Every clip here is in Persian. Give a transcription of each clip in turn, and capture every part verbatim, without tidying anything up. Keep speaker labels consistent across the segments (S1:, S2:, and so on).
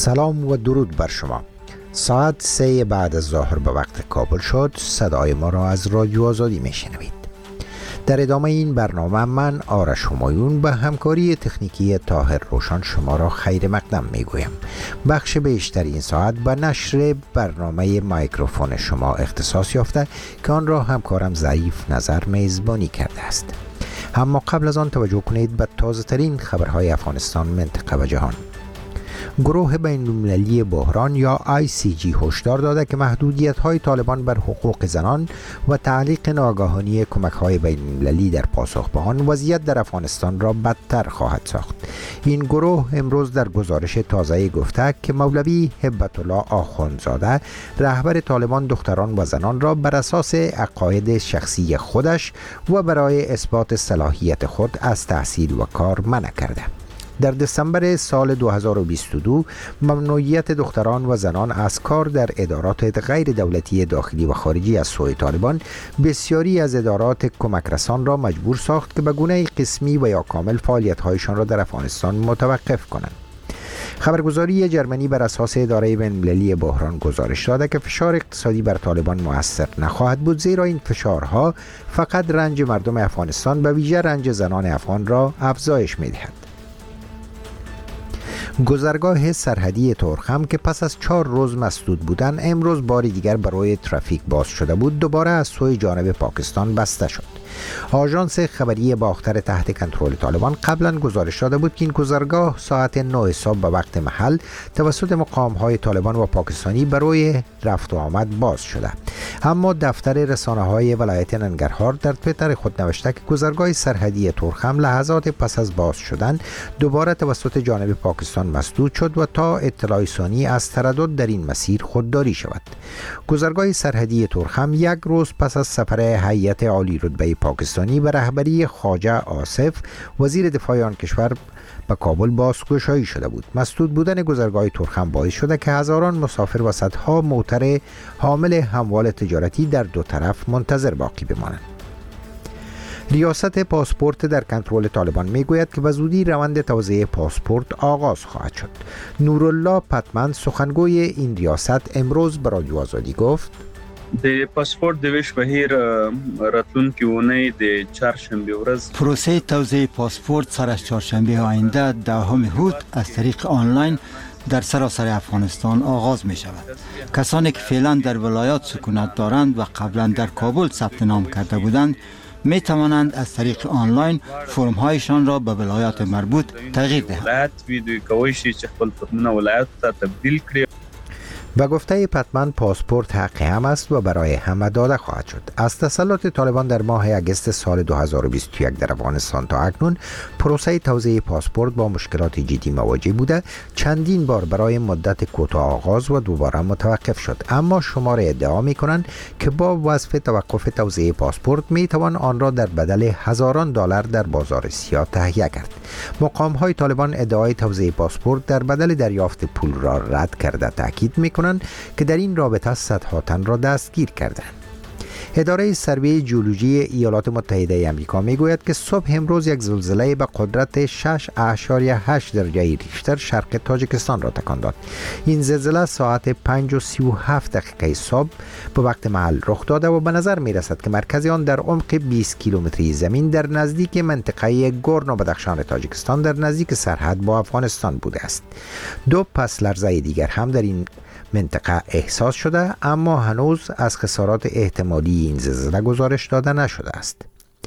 S1: سلام و درود بر شما. ساعت سه بعد از ظهر به وقت کابل شد. صدای ما را از رادیو آزادی میشنوید. در ادامه این برنامه من آرش همایون به همکاری تکنیکی طاهر روشن شما را خیر مقدم میگویم. بخش بیشتر این ساعت به نشر برنامه میکروفون شما اختصاص یافته که آن را همکارم ضعیف نظر میزبانی کرده است. اما قبل از آن توجه کنید به تازه ترین خبرهای افغانستان، منطقه و جهان. گروه بین‌المللی بحران یا آی سی جی هشدار داده که محدودیت‌های طالبان بر حقوق زنان و تعلیق ناگهانی کمک‌های بین‌المللی در پاسخ به آن وضعیت در افغانستان را بدتر خواهد ساخت. این گروه امروز در گزارش تازه گفته که مولوی هبت الله آخوندزاده رهبر طالبان دختران و زنان را بر اساس عقاید شخصی خودش و برای اثبات صلاحیت خود از تحصیل و کار منع کرده. در دسامبر سال دو هزار و بیست و دو ممنوعیت دختران و زنان از کار در ادارات غیر دولتی داخلی و خارجی از سوی طالبان بسیاری از ادارات کمک رسان را مجبور ساخت که به گونه قسمی و یا کامل فعالیت‌هایشان را در افغانستان متوقف کنند. خبرگزاری جرمنی بر اساس اداره بین‌المللی بحران گزارش داده که فشار اقتصادی بر طالبان مؤثر نخواهد بود، زیرا این فشارها فقط رنج مردم افغانستان و ویژه رنج زنان افغان را افزایش می‌دهد. گذرگاه سرحدی تورخم که پس از چهار روز مسدود بودن امروز بار دیگر برای ترافیک باز شده بود، دوباره از سوی جانب پاکستان بسته شد. آژانس خبری باختر تحت کنترل طالبان قبلا گزارش داده بود که این گذرگاه ساعت نه صبح به وقت محل توسط مقام‌های طالبان و پاکستانی برای رفت و آمد باز شده. اما دفتر رسانه‌های ولایت ننگرهار در توییتر خود نوشته که گذرگاه سرحدی تورخم لحظات پس از باز شدن دوباره توسط جانب پاکستان مسدود شد و تا اطلاع ثانی از تردد در این مسیر خودداری شود. گذرگاه سرحدی تورخم یک روز پس از سفر هیئت عالی رتبه پاکستانی به رهبری خواجه آصف وزیر دفاع آن کشور به کابل بازگشایی شده بود. مسدود بودن گذرگاه تورخم باعث شده که هزاران مسافر و صدها موتر حامل اموال تجارتی در دو طرف منتظر باقی بمانند. ریاست پاسپورت در کنترل طالبان میگوید که به زودی روند توزیع پاسپورت آغاز خواهد شد. نورالله پتمن سخنگوی این ریاست امروز به رادیو آزادی گفت:
S2: د پاسپورت د ویش بهیر راتلونکي اونۍ د چهارشنبه ورځ
S3: پروسه توزیع پاسپورت سر از چهارشنبه آینده دهم هوت از طریق آنلاین در سراسر افغانستان آغاز می شود. کسانی که فعلا در ولایات سکونت دارند و قبلا در کابل ثبت نام کرده بودند می توانند از طریق آنلاین فرم هایشان را به ولایات مربوط تغییر دهند.
S2: ولایت ویدیو کوي شي چې خپل فرمونه ولایت ته تبدیل کړي.
S1: به گفته پتمن پاسپورت حق هم است و برای همه داده خواهد شد. از تسلط طالبان در ماه اگست سال دو هزار و بیست و یک در افغانستان تا اکنون پروسه توزیع پاسپورت با مشکلات جدی مواجه بوده. چندین بار برای مدت کوتاه آغاز و دوباره متوقف شد، اما شمار ادعا می کنند که با وصف توقف توزیع پاسپورت می توان آن را در بدل هزاران دلار در بازار سیاه تهیه کرد. مقام های طالبان ادعای توزیع پاسپورت در بدل دریافت پول را رد کرده تاکید می کنند که در این رابطه صدها تن را دستگیر کردند. اداره سروی جیولوژی ایالات متحده آمریکا میگوید که صبح امروز یک زلزله به قدرت شش اشاریه هشت درجه ریشتر شرق تاجیکستان را تکان داد. این زلزله ساعت پنج و سی و هفت دقیقه صبح به وقت محل رخ داده و به نظر می رسد که مرکز آن در عمق بیست کیلومتری زمین در نزدیک منطقه گورنو و بدخشان تاجیکستان در نزدیک سرحد با افغانستان بوده است. دو پس لرزه دیگر هم در این منطقه احساس شده، اما هنوز از خسارات احتمالی این زلزله گزارش داده نشده است.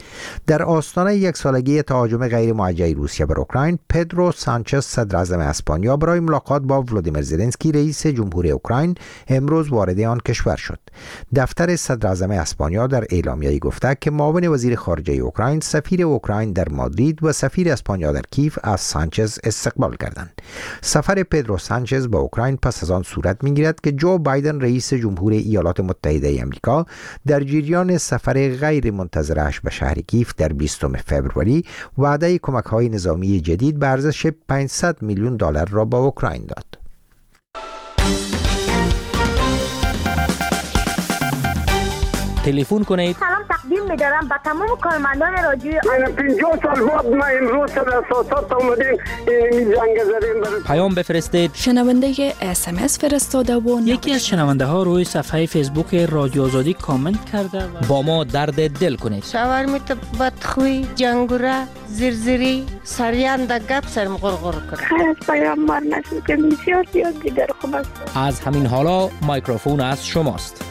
S1: در آستانه یک سالگی تهاجم غیر موجه روسیه بر اوکراین، پدرو سانچز صدر اعظم اسپانیا برای ملاقات با ولودیمیر زلنسکی رئیس جمهوری اوکراین امروز وارد آن کشور شد. دفتر صدر اعظم اسپانیا در اعلامیه‌ای گفته که معاون وزیر خارجه اوکراین، سفیر اوکراین در مادرید و سفیر اسپانیا در کیف از سانچز استقبال کردند. سفر پدرو سانچز با اوکراین پس از آن صورت می‌گیرد که جو بایدن رئیس جمهور ایالات متحده آمریکا در جریان سفر غیر منتظره‌اش به شهر کیف در بیستم فوریه وعده کمک‌های نظامی جدید به ارزش پانصد میلیون دلار را به اوکراین داد.
S4: تلفن کنید.
S5: سلام تقدیم می‌دارم به تمام کارمندان رادیو.
S6: من پنجاه سال بعد ما امروز در اساسات اومدیم این زنگ زدیم.
S4: پیام بفرستید.
S7: شنونده اس ام اس فرستاده و
S8: یکی از شنونده ها روی صفحه فیسبوک رادیو آزادی کامنت کرده و
S4: با ما درد دل کنید.
S9: شاورمیت بدخوی، جنگوره، زرزری، سریان در گپ سرم غرغر کرد.
S5: خیلی از پیام مار نشد که بسیار زیاد دیگر خوب است.
S4: از همین حالا میکروفون از شماست.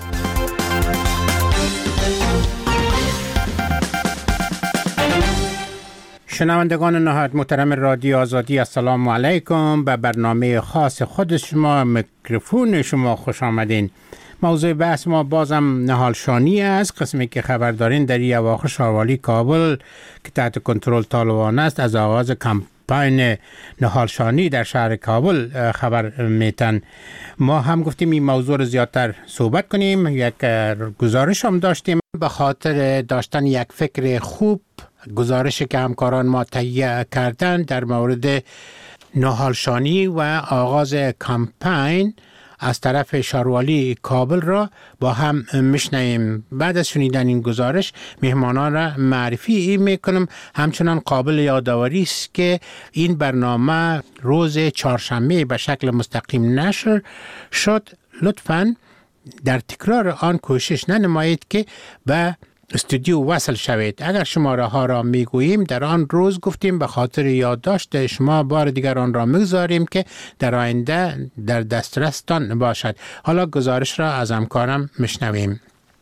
S10: شنوندگان نهایت محترم رادیو آزادی، السلام علیکم. به برنامه خاص خود شما، میکروفون شما خوش آمدین. موضوع بحث ما بازم نهالشانی است، قسمی که خبر دارین در این اواخر شاروالی کابل که تحت کنترل طالبان است از آغاز کمپاین نهالشانی در شهر کابل خبر میتن. ما هم گفتیم این موضوع رو زیادتر صحبت کنیم. یک گزارش هم داشتیم به خاطر داشتن یک فکر خوب، گزارشی که همکاران ما تهیه کردن در مورد نهالشانی و آغاز کمپاین از طرف شاروالی کابل را با هم میشنویم. بعد از شنیدن این گزارش مهمانان را معرفی میکنم. همچنان قابل یادآوری است که این برنامه روز چهارشنبه به شکل مستقیم نشر شد. لطفاً در تکرار آن کوشش ننمایید که به استودیو وصل شوید. اگر شماره ها را میگوییم در آن روز گفتیم به خاطر یادداشت شما بار دیگر آن را میگذاریم که در آینده در دسترستان باشد. حالا گزارش را از همکارم میشنویم.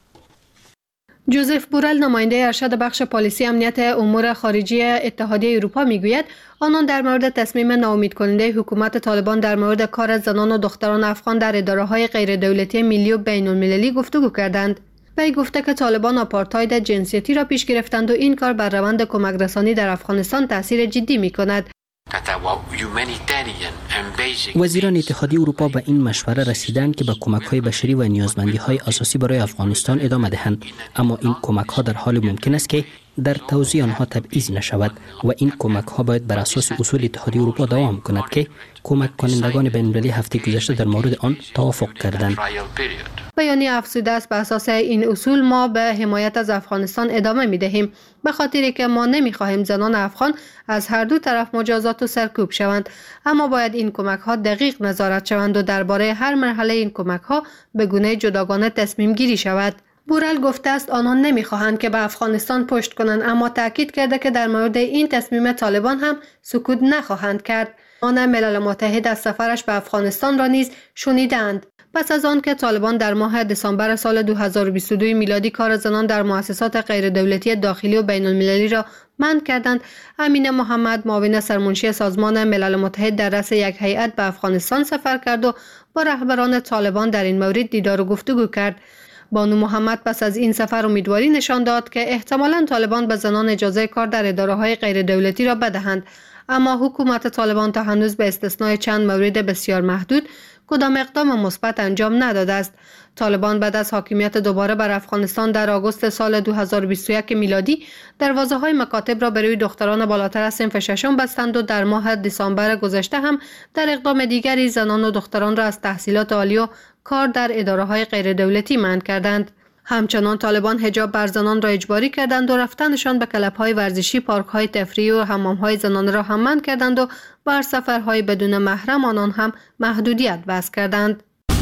S11: جوزف بورل نماینده ارشد بخش پالیسی امنیت امور خارجی اتحادیه اروپا میگوید آنان در مورد تصمیم ناامیدکننده حکومت طالبان در مورد کار زنان و دختران افغان در اداره‌های غیر دولتی ملی و بین المللی گفتگو کردند. وی گفته که طالبان آپارتاید جنسیتی را پیش گرفتند و این کار بر روند کمک رسانی در افغانستان تاثیر جدی می کند.
S12: وزیران اتحادیه اروپا به این مشوره رسیدند که به کمک‌های بشری و نیازمندی‌های اساسی برای افغانستان ادامه دهند، اما این کمک‌ها در حال ممکن است که در توزیع آنها تبعیض نشود و این کمک‌ها باید بر اساس اصول اتحادیه اروپا دوام کند که کمک کنندگان بین‌المللی هفته گذشته در مورد آن توافق کردند.
S11: بیانیه افزوده است به اساس این اصول ما به حمایت از افغانستان ادامه می دهیم، به خاطری که ما نمی خواهیم زنان افغان از هر دو طرف مجازات و سرکوب شوند، اما باید این کمک ها دقیق نظارت شوند و درباره هر مرحله این کمک ها به گونه جداگانه تصمیم گیری شود. بورل گفته است آنان نمی خواهند که به افغانستان پشت کنند، اما تاکید کرده که در مورد این تصمیم طالبان هم سکوت نخواهند کرد. آن ملل متحد از سفرش به افغانستان را نیز شنیدند. پس از آن که طالبان در ماه دسامبر سال دو هزار و بیست و دو میلادی کار زنان در مؤسسات غیر دولتی داخلی و بین المللی را منع کردند، امین محمد معاون سرمنشی سازمان ملل متحد در رأس یک هیئت به افغانستان سفر کرد و با رهبران طالبان در این مورد دیدار و گفتگو کرد. بانو محمد پس از این سفر امیدواری نشان داد که احتمالاً طالبان به زنان اجازه کار در اداره‌های غیر دولتی را بدهند، اما حکومت طالبان تا هنوز به استثنای چند مورد بسیار محدود کدام اقدام مثبت انجام نداده است. طالبان بعد از حاکمیت دوباره بر افغانستان در آگوست سال دو هزار و بیست و یک میلادی دروازه‌های مکاتب را برای دختران بالاتر از صنف ششم بستند و در ماه دسامبر گذشته هم در اقدام دیگری زنان و دختران را از تحصیلات عالی و کار در اداره‌های غیر دولتی منع کردند. همچنان طالبان حجاب بر زنان را اجباری کردند و رفتنشان به کلب‌های ورزشی، پارک‌های تفریحی و حمام‌های زنانه را هم منع کردند و بر سفرهای بدون محرم آنان هم محدودیت وضع کردند.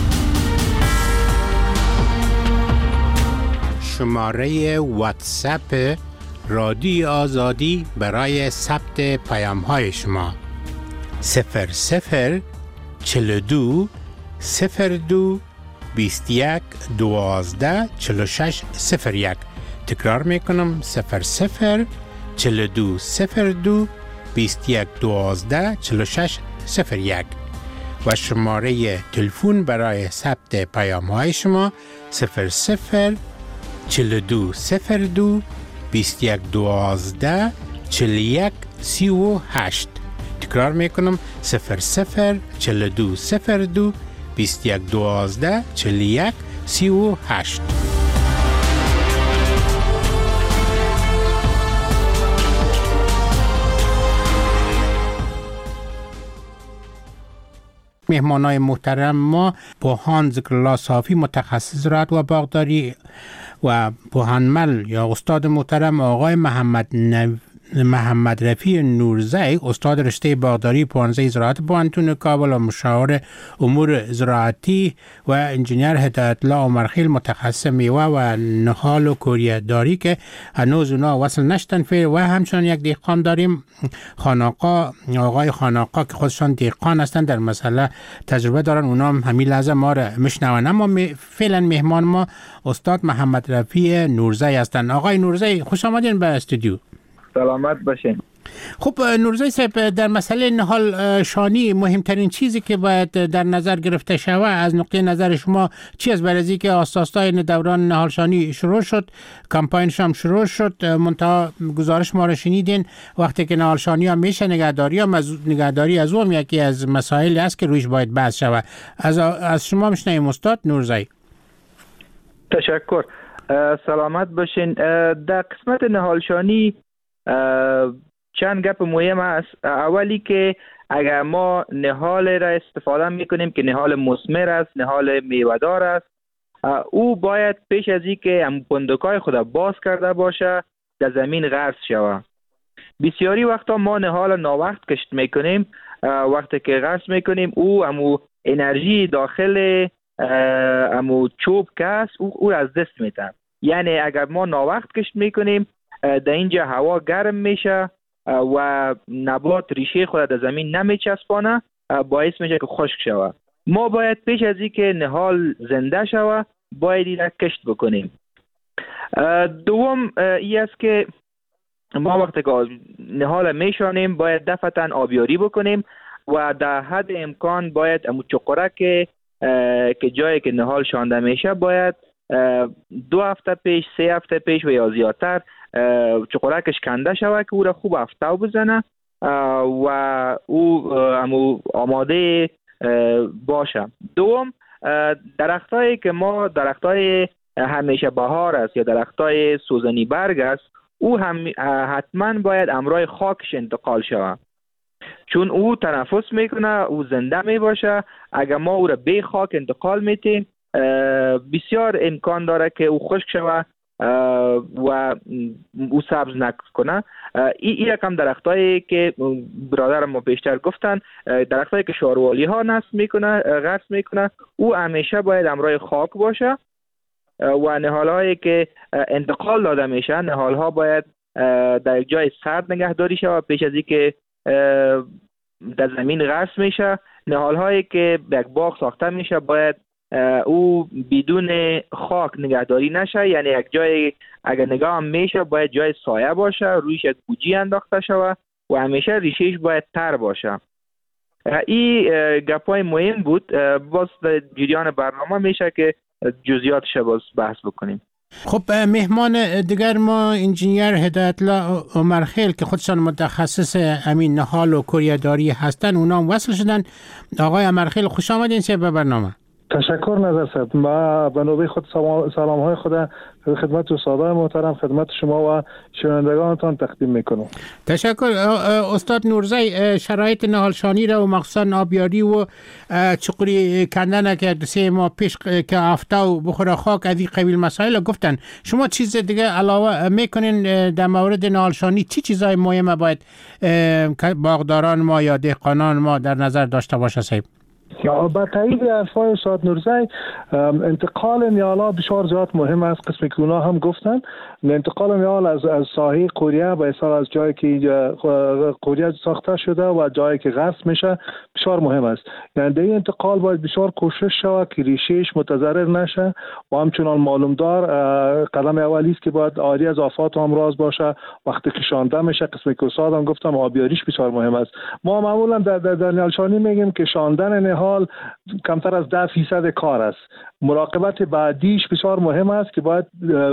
S10: شماره واتساپ رادیو آزادی برای ثبت پیام‌های شما صفر صفر چهل و دو صفر دو بیست و یک دوازده چهل و شش صفر یک. تکرار میکنم صفر صفر چهل و دو صفر دو بیست و یک دوازده چهل و شش صفر یک و شماره تلفن برای ثبت پیام های شما صفر صفر چهل و دو صفر دو بیست و یک دوازده چهل و یک سی و هشت. تکرار میکنم صفر صفر چهل و دو صفر دو بیست و یک دوازده چهل و یک سی و هشت. مهمانای محترم ما با هان ذکرالله صافی متخصص زراعت و باغداری و پوهانمل یا استاد محترم آقای محمد نو... محمد رفیع نورزی، استاد رشته باغداری پوهنځی زراعت پوهنتون کابل و مشاور امور زراعتی و انجینیر هدایت الله عمرخیل متخصص میوه و نهال و کوریه داری که هنوز اونا وصل نشدن فعل، و همچنان یک دهقان داریم خاناقا، آقای خاناقا که خودشان دهقان هستند، در مسئله تجربه دارن، اونا هم همین لحظه ما را میشنون. اما فعلا مهمان ما استاد محمد رفیع نورزی هستند. آقای نورزی خوش آمدین به استودیو.
S13: سلامت باشین.
S10: خب نورزی صاحب، در مسئله نهال شانی مهمترین چیزی که باید در نظر گرفته شود از نقطه نظر شما چی است؟ برای اینکه آستاستای دوران نهال شانی شروع شد، کمپاینش هم شروع شد، منتها گزارش ما را شنیدین وقتی که نهال شانی هم میشه نگهداری هم از نگهداری از اون یکی از مسائلی است که رویش باید بحث شود. از از شما میشنویم استاد نورزی.
S13: تشکر. سلامت باشین. در قسمت نهال شانی چند گپ مهم است. اولی که اگر ما نهال را استفاده میکنیم که نهال مثمر است، نهال میوه‌دار است، او باید پیش از این که هم بندکای خود باز کرده باشه در زمین غرس شود. بسیاری وقتا ما نهال ناوقت کشت میکنیم، وقتی که غرس میکنیم او امو انرژی داخل امو چوب که است او, او از دست میتن. یعنی اگر ما ناوقت کشت میکنیم در اینجا هوا گرم میشه و نبات ریشه خود در زمین نمیچسبانه، باعث میشه که خشک شود. ما باید پیش از این که نهال زنده شود باید این را کشت بکنیم. دوم این است که ما وقتی که نهال میشانیم باید دفعتاً آبیاری بکنیم و در حد امکان باید امو چقره که که جایی که نهال شانده میشه باید دو هفته پیش، سه هفته پیش و یا زیادتر چقرکش کنده شود که او را خوب افتاو بزنه و او امو آماده باشه. دوم درختایی که ما درختای همیشه بهار است یا درختای سوزنی برگ است، او هم حتما باید امرای خاکش انتقال شود، چون او تنفس میکنه، او زنده می باشه. اگر ما او را به خاک انتقال میتیم بسیار امکان داره که او خشک شود و او سبز نکنه. این ای رقم درختایی که برادر ما بیشتر گفتن، درختایی که شاروالی ها نصب میکنه، غرس میکنه، او همیشه باید امرای خاک باشه و نهال هایی که انتقال داده میشه، نهال ها باید در جای سرد نگهداری شود پیش از اینکه در زمین غرس میشه. نهال هایی که یک باغ ساخته میشه باید او بدون خاک نگهداری نشه، یعنی یک جای اگر نگاه هم میشه باید جای سایه باشه، رویش یک بوجی انداخته شود و همیشه ریشهش باید تر باشه. این گپای مهم بود. باز در جریان برنامه میشه که جزئیاتش باز بحث بکنیم.
S10: خب مهمان دیگر ما انجینیر هدایت الله عمرخیل که خودشان متخصص همین نهال و کوریه داری هستن، اونا هم وصل شدن. آقای عمرخیل خوش آمدین به برنامه.
S14: تشکر نظر صاحب. ما به نوبه خود سلام های خود خدمت استادان محترم، خدمت شما و شنوندگانتان تقدیم میکنم.
S10: تشکر. استاد نورزی، شرایط نهالشانی را و مخصوصا آبیاری و چقری کندن که سه ماه پیش که هفته و بخوره خاک از این قبیل مسائل گفتن، شما چیز دیگه علاوه میکنین در مورد نهالشانی؟ چی چیزای مهمه باید باغداران ما یا دهقانان ما در نظر داشته باشه صاحب؟
S14: با تایید حرفای استاد نورزی، انتقال نهال‌ها بسیار زیاد مهم است. قسمی که اونا هم گفتن انتقال نهال از از ساحه قوریه به اصطلاح از جایی که قوریه ساخته شده و جایی که غرس میشه بسیار مهم است. یعنی در این انتقال باید بسیار کوشش شود که ریشهش متضرر نشه و همچنان معلوم دار قدم اولی است که باید عاری از آفات و امراض باشه. وقتی که شانده میشه، قسمی که استاد هم گفتم آبیاریش بسیار مهم است. ما معمولا در در نهالشانی میگیم که شاندن نهال کمتر از ده فیصد کار است. مراقبت بعدیش بسیار مهم است که باید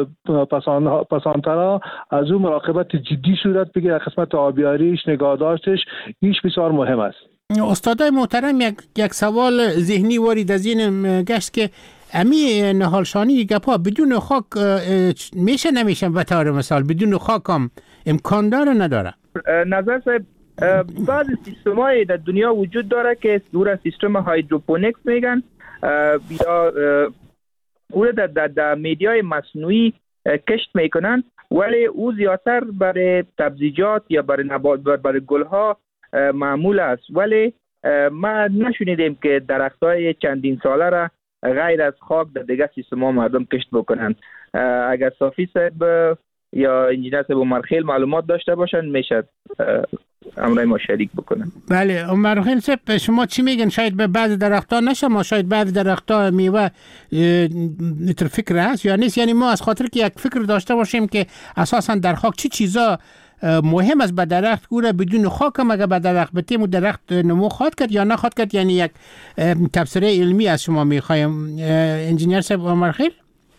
S14: پسان پسانترا از اون مراقبت جدی صورت بگیره. قسمت آبیاریش، نگهداشتش ایش بسیار مهم است.
S10: استادای محترم، یک یک سوال ذهنی وارد از این گشت که امی نهالشانی گپا بدون خاک میشه نمیشه؟ به طور مثال بدون خاک هم امکان داره نداره؟
S13: نظر صاحب، بعض سیستم‌های در دنیا وجود داره که دور از سیستم هایدروپونیکس میگن یا او در در, در میدیای مصنوعی کشت میکنن، ولی او زیادتر برای سبزیجات یا برای نبات برای گلها معمول است. ولی ما نشنیدیم که درختای چندین ساله را غیر از خاک در دیگه سیستما مردم کشت بکنن. اگر صافی صاحب یا انجینر صاحب عمرخیل معلومات داشته باشن میشه امرای ما شریک بکنن.
S10: بله عمرخیل صاحب شما چی میگن؟ شاید به بعض درختها نشه، ما شاید بعض درختها میوه نتر فکر هست یا نیست؟ یعنی ما از خاطر که یک فکر داشته باشیم که اساسا در خاک چی چیزا مهم است به درخت گوره بدون خاک هم اگر به درخت بتیم و درخت نمو خواهد کرد یا نخواهد کرد، یعنی یک تفسیر علمی از شما میخوایم. انجینیر صاحب عمرخیل؟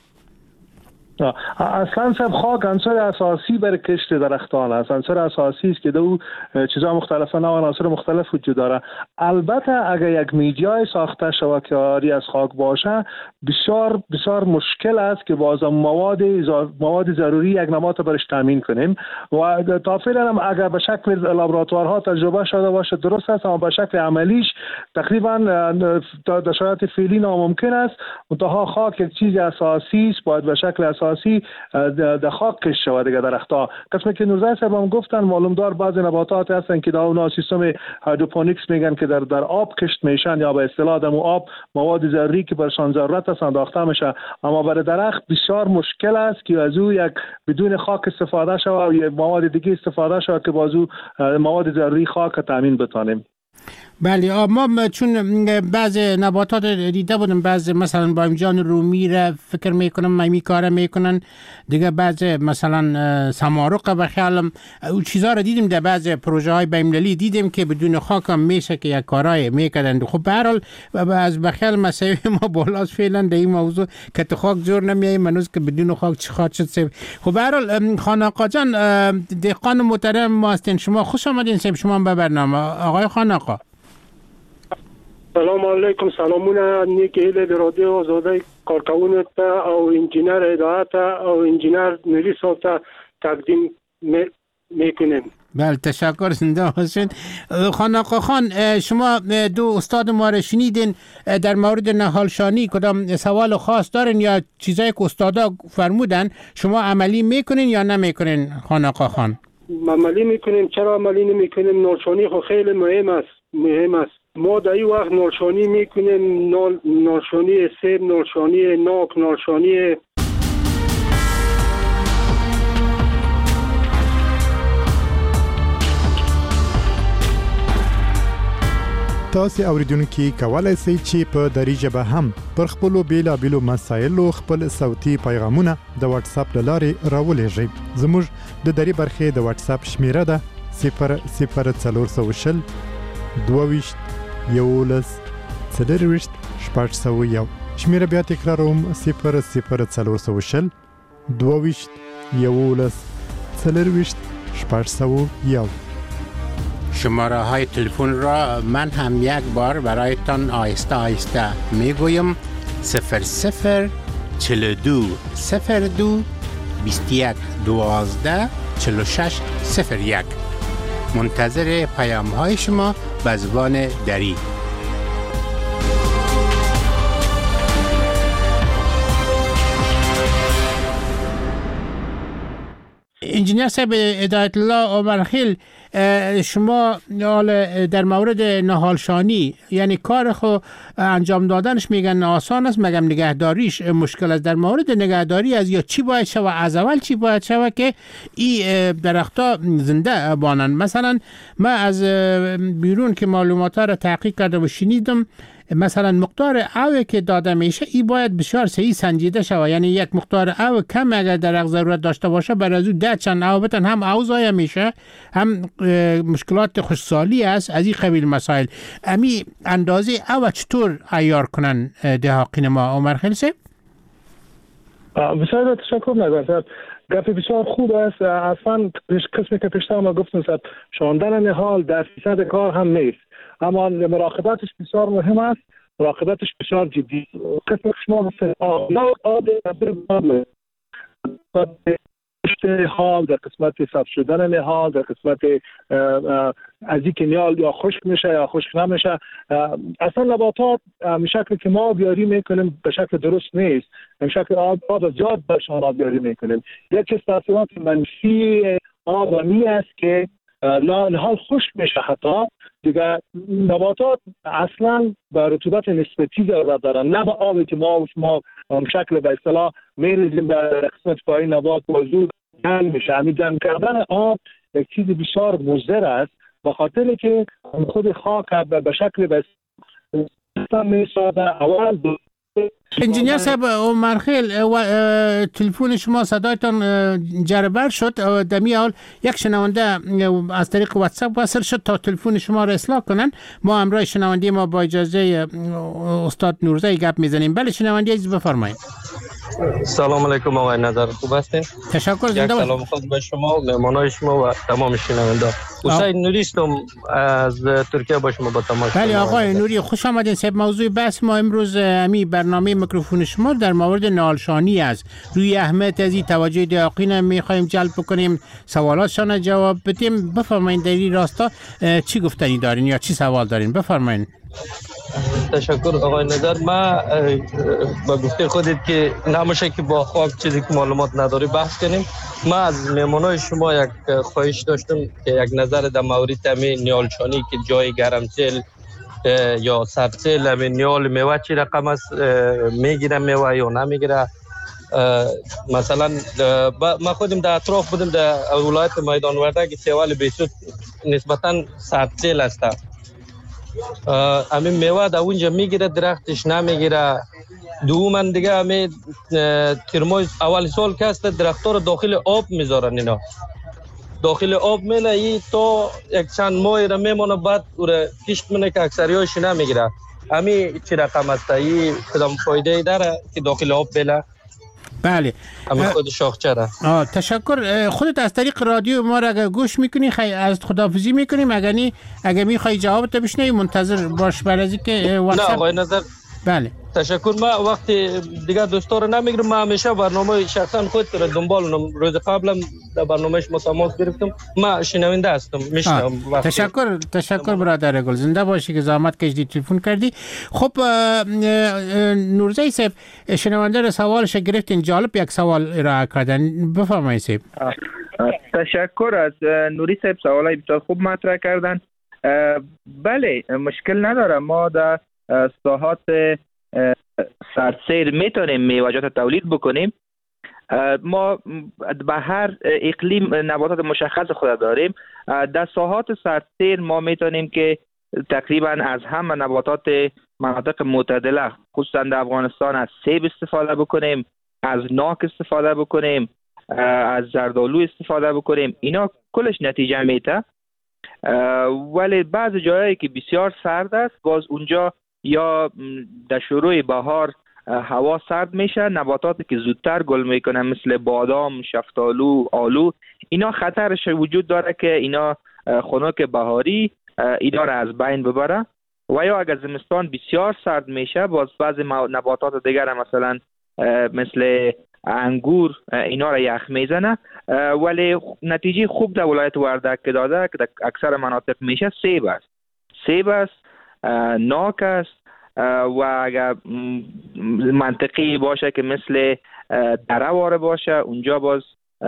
S14: اصلا سب خاک عنصر اساسی برای کشت درختان است، عنصر اساسی است که دو چیزا مختلفه نه عناصر مختلف وجود داره. البته اگر یک میدیای ساخته شود که آری از خاک باشه بسیار بسیار مشکل است که باز مواد مواد ضروری یک نبات برش تامین کنیم و تا فعلا هم اگر به شکل لابراتوارها تجربه شده باشه درست است، اما به شکل عملیش تقریبا در شرایط فعلی ناممکن است. منتها خاک یک چیز اساسی است، باید به شکل اساسی در خاک کشت شود دیگه درختها. قسمی که نورزای صاحب هم گفتن معلوم دار بعضی نباتات هستن که در اون سیستم هایدروپونیکس میگن که در در آب کشت میشن یا به اصطلاح در آب مواد ضروری که برشان ضرورت است انداخته میشه، اما برای درخت بسیار مشکل است که از او یک بدون خاک استفاده شود یا مواد دیگه استفاده شود که بازو مواد ضروری خاک تامین بتانیم.
S10: بله ما چون بعض نباتات دیده بودم، بعض مثلا با جان رومی را فکر میکنم میمی کار میکنن دیگه، بعض مثلا سمارق به خیالم او چیزا را دیدیم در بعض پروژه های بین‌المللی دیدیم که بدون خاک هم میشه که یک کارای میکردن. خب به هر حال از بخیال مسئله ما بالاست فعلا در این موضوع که تو خاک جور نمیاییم منوز که بدون خاک چی خواهد شد. خب به هر حال خان آقا جان دهقان محترم ما هستین، شما خوش آمدین سیب شما به برنامه. آقای خان آقا
S15: سلام علیکم، سلامونه نیک ایله در رادیو آزاده کارکونت او انجینر ادارت او انجینر نویسات تقدیم میکنیم.
S10: بله تشکر زنده باشین. خان آقا خان شما دو استاد ما را شنیدین، در مورد نهالشانی کدام سوال خاص دارین یا چیزایی که استادا فرمودن شما عملی میکنین یا نمیکنین؟ خان آقا خان
S15: عملی میکنیم. چرا عملی نمیکنیم؟ نهالشانی خو خیلی مهم است مهم است ما در این وقت نهالشانی میکنیم، نهالشانی سیب، نهالشانی ناک، نهالشانی
S16: تاسو اوریدونکو کولای شئ چې په دری ژبه هم پر خپل بیلابیلو مسایلو خپل صوتي پیغامونه د واتس اپ لارې راولېږئ. زموږ د دری برخې د واتس اپ شمیره ده صفر صفر څلور سوه شل دوه ویشت یولس څلرویشت شپږ سوه یو. شمیره بیا تکراروم صفر صفر څلور سوه شل دوه ویشت یولس څلرویشت شپږ سوه یو.
S10: شماره های تلفن را من هم یک بار برایتان آهسته آهسته میگویم: صفر صفر چهل و دو صفر دو بیست و یک دوازده چهل و شش صفر یک. منتظر پیام های شما به زبان دری. انجینیر صاحب هدایت الله عمرخیل، شما در مورد نهالشانی یعنی کار خو انجام دادنش میگن آسان است مگم نگهداریش مشکل است. در مورد نگهداری از یا چی باید شود؟ از اول چی باید شود که این درختها زنده بانن؟ مثلا ما از بیرون که معلومات را تحقیق کرده و شنیدم، مثلا مقدار آب که داده میشه این باید بسیار صحیح سنجیده شود. یعنی یک مقدار آب کم اگر درخت ضرورت داشته باشه برای از او ده چند آب بتن هم آب ضایع میشه، هم مشکلات خشکسالی است. از این قبیل مسائل امی اندازه آب چطور عیار کنن دهقان ما؟ عمرخیل صاحب
S14: بسیار تشکر نگاه گپ بسیار خوب است. اصلا قسمی که پیشتر ما گفتم صد شاندن نهال در فیصد کار هم نیست، اما مراقبتش بسیار مهم است، مراقبتش بسیار جدی. قسم شما مثل آب آب درست نهال، در قسمت سبز شدن نهال، در قسمت از اینکه نهال یا خشک میشه یا خشک نمیشه. اصلا نباتات به شکلی که ما آبیاری میکنیم به شکل درست نیست. به شکل آب آب زیاد برشان آبیاری میکنیم. یکی از تاثیرات منفی آبانی است که نهال خشک میشه. حتی دیگه نباتات اصلا به رطوبت نسبتی ضرورت دارن، نه به آبی که ما ما شکل به اصطلاح میریزیم در قسمت پایین نبات موضوع جمع میشه. همین جمع کردن آب یک چیز بسیار مضر است، به خاطر که خود خاک به شکل به اصطلاح میسازه. اول
S10: انجینیر صاحب عمر خیل، تلفن شما صدایتان جربر شد. دمی حال یک شنونده از طریق واتساپ وصل شد تا تلفن شما را اصلاح کنن. ما همراه شنونده ما با اجازه استاد نورزی گپ میزنیم. بله شنونده عزیز بفرمایید.
S17: سلام علیکم آقای نظر، خوب هستین؟
S10: تشکر. زنده باشید.
S17: سلام خود به شما و مهمانان شما و تمام شنونده. حسین نوری هستم از ترکیه با شما با تماس.
S10: بله آقای نوری خوش آمدین. صاحب موضوع بحث ما امروز امی برنامه میکروفون شما در مورد نهالشانی است. روی اهمیت از این توجه دقیقین میخوایم جلب بکنیم، سوالاتشان جواب بدیم. بفرمایید در این راستا چی گفتنی دارین یا چی سوال دارین؟ بفرمایید.
S17: تشکر آقای نظر. ما با گفته خودت که نمیشه که با خاک چیزی که معلومات نداری بحث کنیم. ما از مهمانای شما یک خواهش داشتم که یک نظر در مورد همین نهالشانی که جای گرمسیل یا سردسیل همین نهال میوه چی رقم است، میگیره میوه یا نمیگیره. مثلا ما خودم در اطراف بودیم در ولایت میدان وردک که سیوال بیسود نسبتا سردسیل است. همین میوه در اونجا میگیره، درختش نمیگیره. دومن دیگه همین ترموز اول سال که هست درختها رو داخل آب میذارن. اینا داخل آب میله ای تا یک چند ماه را میمونه، بعد او را کشت منه که اکثریاش نمیگیره. همین چی رقم است؟ این کدام فایده داره که داخل آب بله؟
S10: بله
S17: همین خود شاخچه را.
S10: تشکر. خودت از طریق رادیو ما را اگر گوش میکنی خیلی از خداحافظی میکنیم. اگر نی اگر میخوای جوابت بشنوی منتظر باش برای اینکه واتساپ.
S17: نه آقای نظر.
S10: بله
S17: تشکر. ما وقتی دیگه دوستا رو نمیگیرم. ما همیشه برنامه شخصا خود رو دنبالم. روز قبلم در برنامهش تماس گرفتم. ما شنونده هستم میشنوم.
S10: تشکر تشکر برادر گل، زنده باشی که زحمت کشیدی تلفن کردی. خب نورزی صاحب شنونده رو سوالش گرفتین، جالب یک سوال ارائه کردن. بفرمایید صاحب.
S13: تشکر از نوری صاحب، سوالای بسیار خوب مطرح کردن. بله مشکل نداره، ما در ساحات سردسیر میتونیم میوه‌جات تولید بکنیم. ما به هر اقلیم نباتات مشخص خود داریم. در ساحات سردسیر ما میتونیم که تقریبا از همه نباتات مناطق معتدله خصوصا در افغانستان از سیب استفاده بکنیم، از ناک استفاده بکنیم، از زردآلو استفاده بکنیم. اینا کلش نتیجه میده. ولی بعض جاهایی که بسیار سرد است، باز اونجا یا در شروع بهار هوا سرد میشه، نباتاتی که زودتر گل میکنن مثل بادام، شفتالو، آلو، اینا خطرش وجود داره که اینا خنک بهاری اینا را از بین ببره. و یا اگر زمستان بسیار سرد میشه، باز بعضی نباتات دیگر مثلا مثل انگور اینا را یخ میزنه. ولی نتیجه خوب در ولایت وردک که داده که در اکثر مناطق میشه سیب است. سیب است، ناک است و اگر منطقی باشه که مثل دره واره باشه اونجا باز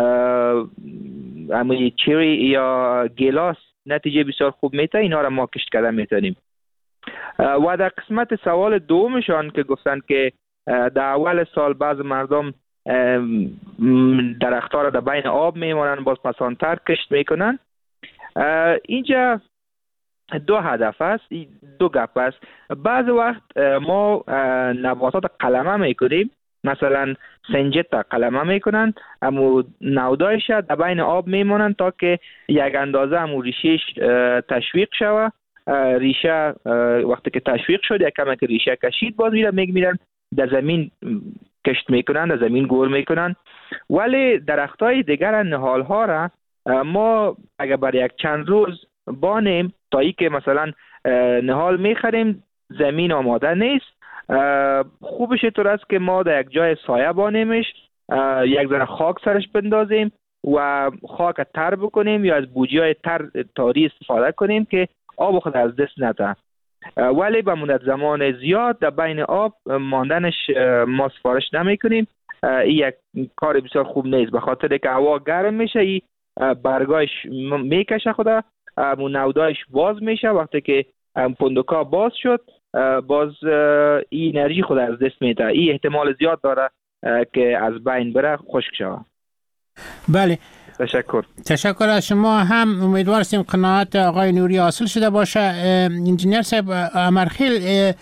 S13: همون چری یا گیلاس نتیجه بسیار خوب میده. اینا را ما کشت کردن میتونیم. و در قسمت سوال دومشان که گفتن که در اول سال بعض مردم درختها را در بین آب میمونن، باز پسانتر کشت میکنن. اینجا دو هدف است، دو گپ است. بعض وقت ما نباتات قلمه میکنیم، مثلا سنجتا قلمه میکنن، اما نودایش در بین آب میمونن تا که یک اندازه امو ریشهش تشویق شوه. ریشه وقتی که تشویق شد یک کمک ریشه کشید، باز میرن میگیرن در زمین کشت میکنن، در زمین گور میکنن. ولی درختای دیگر نهال ها را ما اگر برای یک چند روز بانیم تا ای که مثلا نهال میخریم زمین آماده نیست، خوبش طور است که ما در یک جای سایه بانیمش، یک ذره خاک سرش بندازیم و خاک تر بکنیم یا از بوجی های تر تاری استفاده کنیم که آب خود از دست نده. ولی به مدت زمان زیاد در بین آب ماندنش ما سفارش نمی کنیم. این یک کار بسیار خوب نیست، به خاطر که هوا گرم میشه، این برگایش میکشه خدا، نودایش باز میشه. وقتی که پندوکا باز شد باز این انرژی خود از دست میده. این احتمال زیاد داره که از بین بره، خشک شود.
S10: بله،
S13: تشکر.
S10: تشکر از شما. هم امیدوار هستیم قناعت آقای نوری حاصل شده باشه. انجینیر صاحب امرخیل،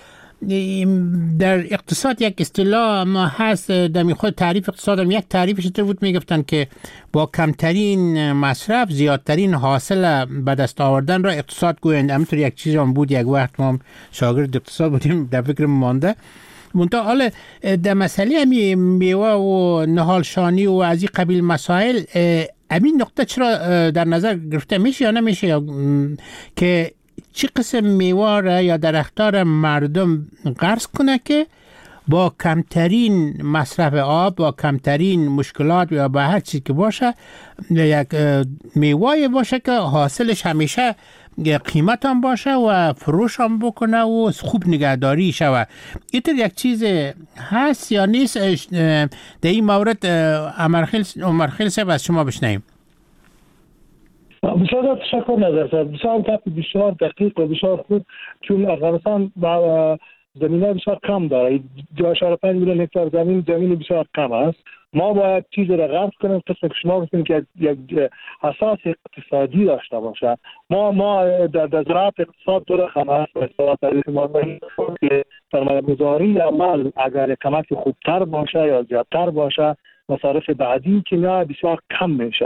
S10: در اقتصاد یک اصطلاح ما هست، در خود تعریف اقتصاد هم یک تعریفش تو بود، میگفتن که با کمترین مصرف زیادترین حاصل به دست آوردن را اقتصاد گویند. همینطور یک چیز هم بود، یک وقت ما شاگرد اقتصاد بودیم، در فکر مانده. منتها حالا در مسئله همی میوه و نهالشانی و از این قبیل مسائل، همین نقطه چرا در نظر گرفته میشه یا نمیشه، یا که چی قسم میوه را یا درختار مردم غرس کنه که با کمترین مصرف آب، با کمترین مشکلات یا با هر چیزی که باشه، یک میوه باشه که حاصلش همیشه قیمت هم باشه و فروش هم بکنه و خوب نگهداری شوه. اینطور یک چیز هست یا نیست؟ در این مورد امرخیل امرخیل صاحب از شما بشنویم.
S14: بسیار تشکر نظر صاحب، بسیار طرف بسیار دقیق و بسیار خوب، چون افغانستان زمینه بسیار کم داره، دو اشاره پنج میلیون هکتار زمین زمین بسیار کم است. ما باید چیز را غرس کنیم قسم که شما بکنیم که یک اساس اقتصادی داشته باشه. ما ما در زراعت اقتصاد دو رقم است، مثلا تعریف ما که سرمایه‌گذاری عمل اگر کمک خوبتر باشه یا زیادتر باشه، مصارف بعدی که نه بسیار کم میشه.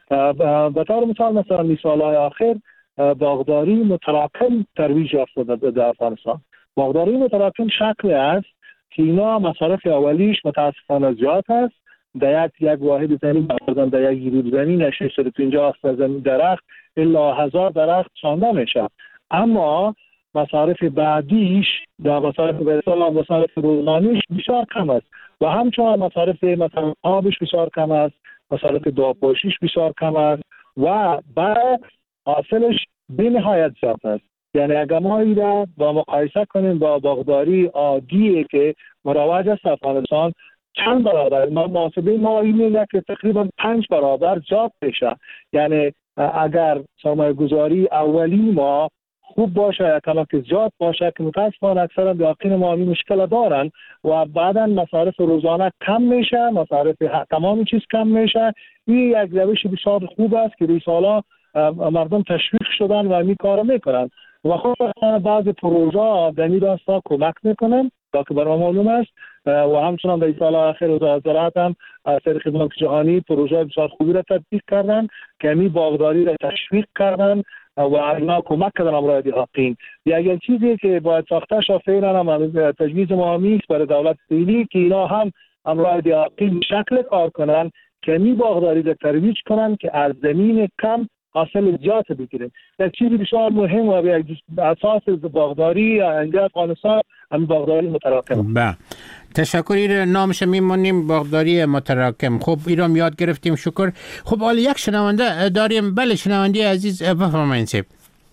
S14: به طور مثال مثلا مثالای آخر باغداری متراکم ترویج یافته در افغانستان. باغداری متراکم شکل است که اینا مصارف اولیش متاسفانه زیاد است. در یک یک واحد زمین مثلا در یک گروه زمین ششصد و پنجاه زمین درخت الا هزار درخت شانده میشه، اما مصارف بعدیش در مصارف به اصطلاح مصارف روزانیش بسیار کم است و همچنان مصارف مثلا آبش بسیار کم است، مصارف داپوشیش بسیار کم است و بعد حاصلش به نهایت زیاد است. یعنی اگر ما این را با مقایسه کنیم با باغداری عادی که مروج است افغانستان، چند برابر ما محاسبه ما اینه که تقریبا پنج برابر زیاد بشه. یعنی اگر سرمایه گذاری اولی ما خوب باشه یا کمک زیاد باشه که متاسفانه اکثرا بیاقین ما این مشکل دارن و بعدا مصارف روزانه کم میشه، مصارف تمامی چیز کم میشه. این یک روش بسیار خوب است که سالا مردم تشویق شدن و این کار میکنن و خود بعضی پروژه در این راستا کمک میکنن تا که برای معلوم است و همچنان در سال آخر وزارت زراعت هم از طریق خدمات جهانی پروژه بسیار خوبی را تطبیق کردن که همین باغداری را تشویق کردن و اینا کمک کردن امرای دیهاتین. یک چیزی که باید ساخته شد فعلا هم تجویز ما هست برای دولت فعلی که اینا هم امرای دیهاتین شکل کار کنن که همین باغداری را ترویج کنن که از زمین کم حاصل زیاد بگیریم. یک چیزی بسیار مهم و یک اساس باغداری اینجا افغانستان هم باغداری متراکم.
S10: بله، تشکر. نامش میمونیم باغداری متراکم. خب ایران یاد گرفتیم، شکر. خب حالا یک شنونده داریم. بله شنونده عزیز بفرمایید صاحب.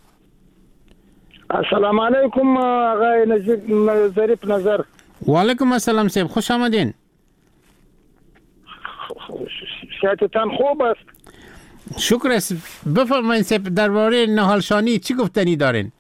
S15: السلام علیکم آقای ظریف نظر.
S10: و علیکم السلام صاحب، خوش آمدین.
S15: صحتتان خوب است؟
S10: شکر است. بفرمایید صاحب درباره نهالشانی چی گفتنی دارین؟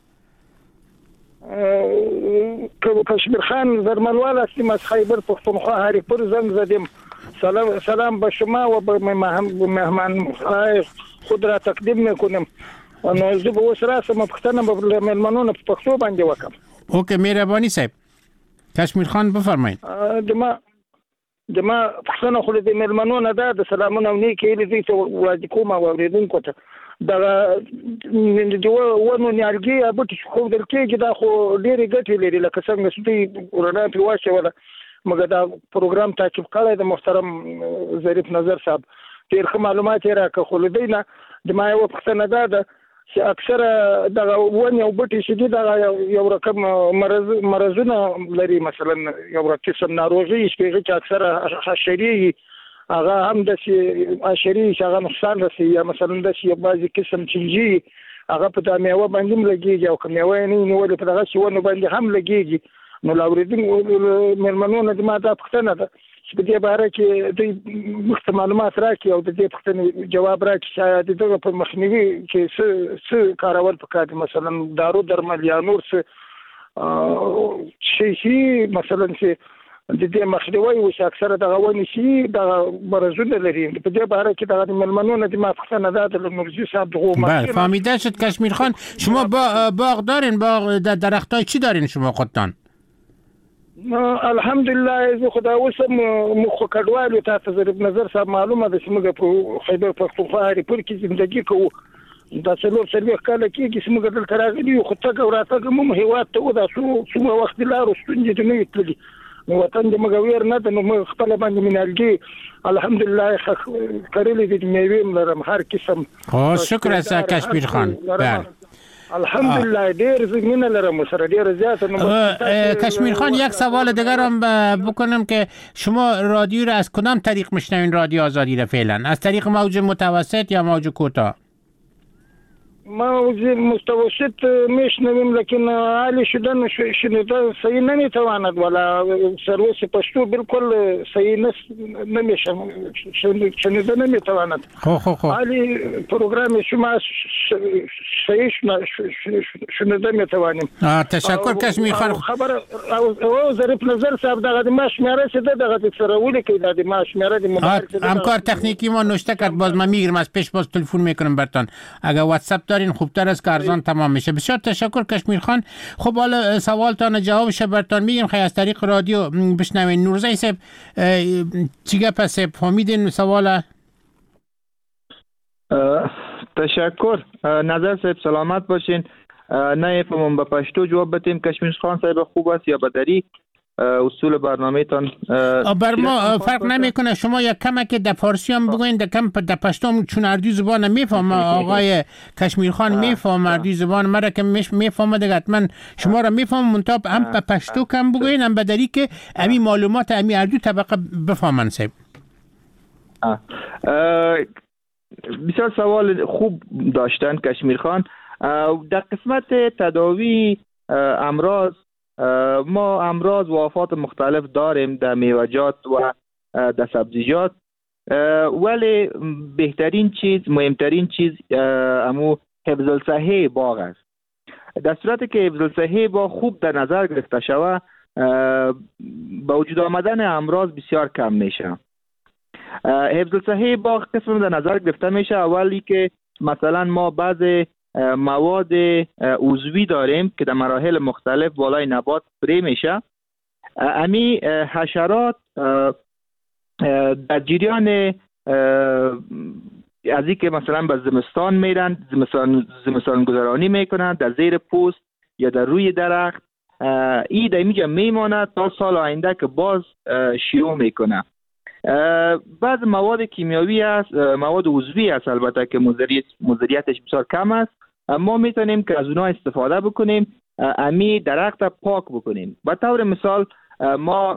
S15: کشمیر خان زرملوال هستیم از خیبر پختونخوا هریپور زنگ زدیم. سلام سلام به شما و به مهمان خود را تقدیم میکنیم. نو زه به اوس راسم پښتنه به مهمانونو په پښتو باندې وکم.
S10: اوکې مهرباني صاحب. کشمیر خان بفرمایید.
S15: دما دما پښتنه خو د مهمانونو ده د سلامونه او نیکي دې ته وړاندې کوم او اوریدونکو ته دا د ونو نیالګي ابټ خو دل کې دا خو ډېری ګټې لري لکه څنګه چې ورنا په واشه ولا مګر دا پروګرام تعقیب کړی د محترم ظریف نظر صاحب ډېر ښه معلومات یې راکړه. خو لیدینه د ما یو پښتنه ده ده چې اکثره د ونې او بټې چې دي دا یو رقم مرض مرزونه لري، مثلا یو رقم ناروغي چې اکثره حشري هغه هم د اشری چې هغه نقصان رسي یا مثلا د شي بعضی قسم چنجي هغه په د میوه باندې لګيږي او کوم میوه نه نیول په دغه شیونه باندې هم لګيږي. نو لاوریدونکو مېرمنونو د ما دا پوښتنه ده چې په دې باره کې د مخته معلومات راکړي او د دې پوښتنې جواب راکړي چې د دغه په مخنیوي کې څه څه کارول پکار دي، مثلا دارو درمل یا نور څه شي مثلا چې د دې مخنیوي وشي اکثره دغه ونی شي دغه مرزونه لري. په دې باره کې دغه مېرمنونو د ما پوښتنه ده د نورزی صاحب دغه
S10: بله فهمیده شد. کشمیر خان شما با باغ دارین، باغ درختای چی دارین شما خودتان؟
S15: الحمدلله زه خدا اوسم مخ کډوالو ته تجربه نظر صاحب معلومه ده چې موږ په خیبر پختونخوا اریپور کې ژوندۍ کوو. دا څلور څلوېښت کاله کېږي چې موږ دلته راغلي یو، خو تګ او راتګ مو هېواد ته و دا څومره وخت د لارو ستونزې دې نه وي تللي. نو وطن دې موږ ویر نه ده، نو موږ خپله باندې مینالګي الحمدلله کرلي دي، میوې م لرم هر قسم.
S10: شکر است کشمیر خان. بله
S15: الحمدلله ډیر زمینه لرم سره ډیر زیاته.
S10: کشمیر خان یک سوال دیگر هم بکنم که شما رادیو را از کدام طریق میشنوین؟ رادیو آزادی را فعلا از طریق موج متوسط یا موج کوتاه؟
S15: موج متوسط میشنویم، لیکن عالی شدن شنیدن صحیح نمیتواند ولا سرویس پشتو بالکل صحیح نمیشه شنیدن نمیتواند.
S10: خو خو خو
S15: عالی پروگرام شما صحیح شنیدن میتوانیم.
S10: تشکر کشمیر خان.
S15: خبر او ظریف نظر صاحب دغه ما شمیره شده دغه سره ولې کې د ما شمیره د
S10: مبارک همکار تکنیکی ما نوشته کرد، باز من میگیرم از پیش باز تلفن میکنم برتان. اگر واتساپ دارین خوبتر است که ارزان تمام میشه. بسیار تشکر کشمیر خان. خب حالا سوالتان جوابش برتان میگیم خیلی از طریق رادیو بشنوین. نورزی صاحب چیگه پس فهمیدین سوال؟
S13: تشکر نظر صاحب سلامت باشین. نه فهمم به پشتو جواب بدیم کشمیر خان صاحب خوب است یا بدری اصول برنامه تان
S10: بر ما فرق نمیکنه. شما یک کمک در فارسی هم بگوین، در کم در پشتو چون اردوی زبان میفهم آقای کشمیر خان میفهم اردوی زبان مرا که میفهمه دیگه حتما شما را میفهم منتها هم به پشتو کم بگوین هم بدری که امی معلومات امی اردو طبقه بفهمن. صاحب
S13: بسیار سوال خوب داشتن کشمیر خان. در قسمت تداوی امراض ما امراض و آفات مختلف داریم در میوه‌جات و در سبزیجات، ولی بهترین چیز مهمترین چیز امو حفظ الصحه باغ است. در صورتی که حفظ الصحه باغ خوب در نظر گرفته شود با وجود آمدن امراض بسیار کم میشه. حفظ الصحه باغ قسم در نظر گرفته میشه اولی که مثلا ما بعض مواد عضوی داریم که در مراحل مختلف بالای نبات اسپری میشه. امی حشرات در جریان از اینکه مثلا به زمستان میرن زمستان زمستان گذرانی میکنن در زیر پوست یا در روی درخت، این در اینجا میماند تا سال آینده که باز شیوع میکنه. بعض مواد کیمیاوی است، مواد عضوی است البته که مضریت مضریتش بسیار کم است. ما میتونیم که از اونها استفاده بکنیم، امی درخت پاک بکنیم. به طور مثال ما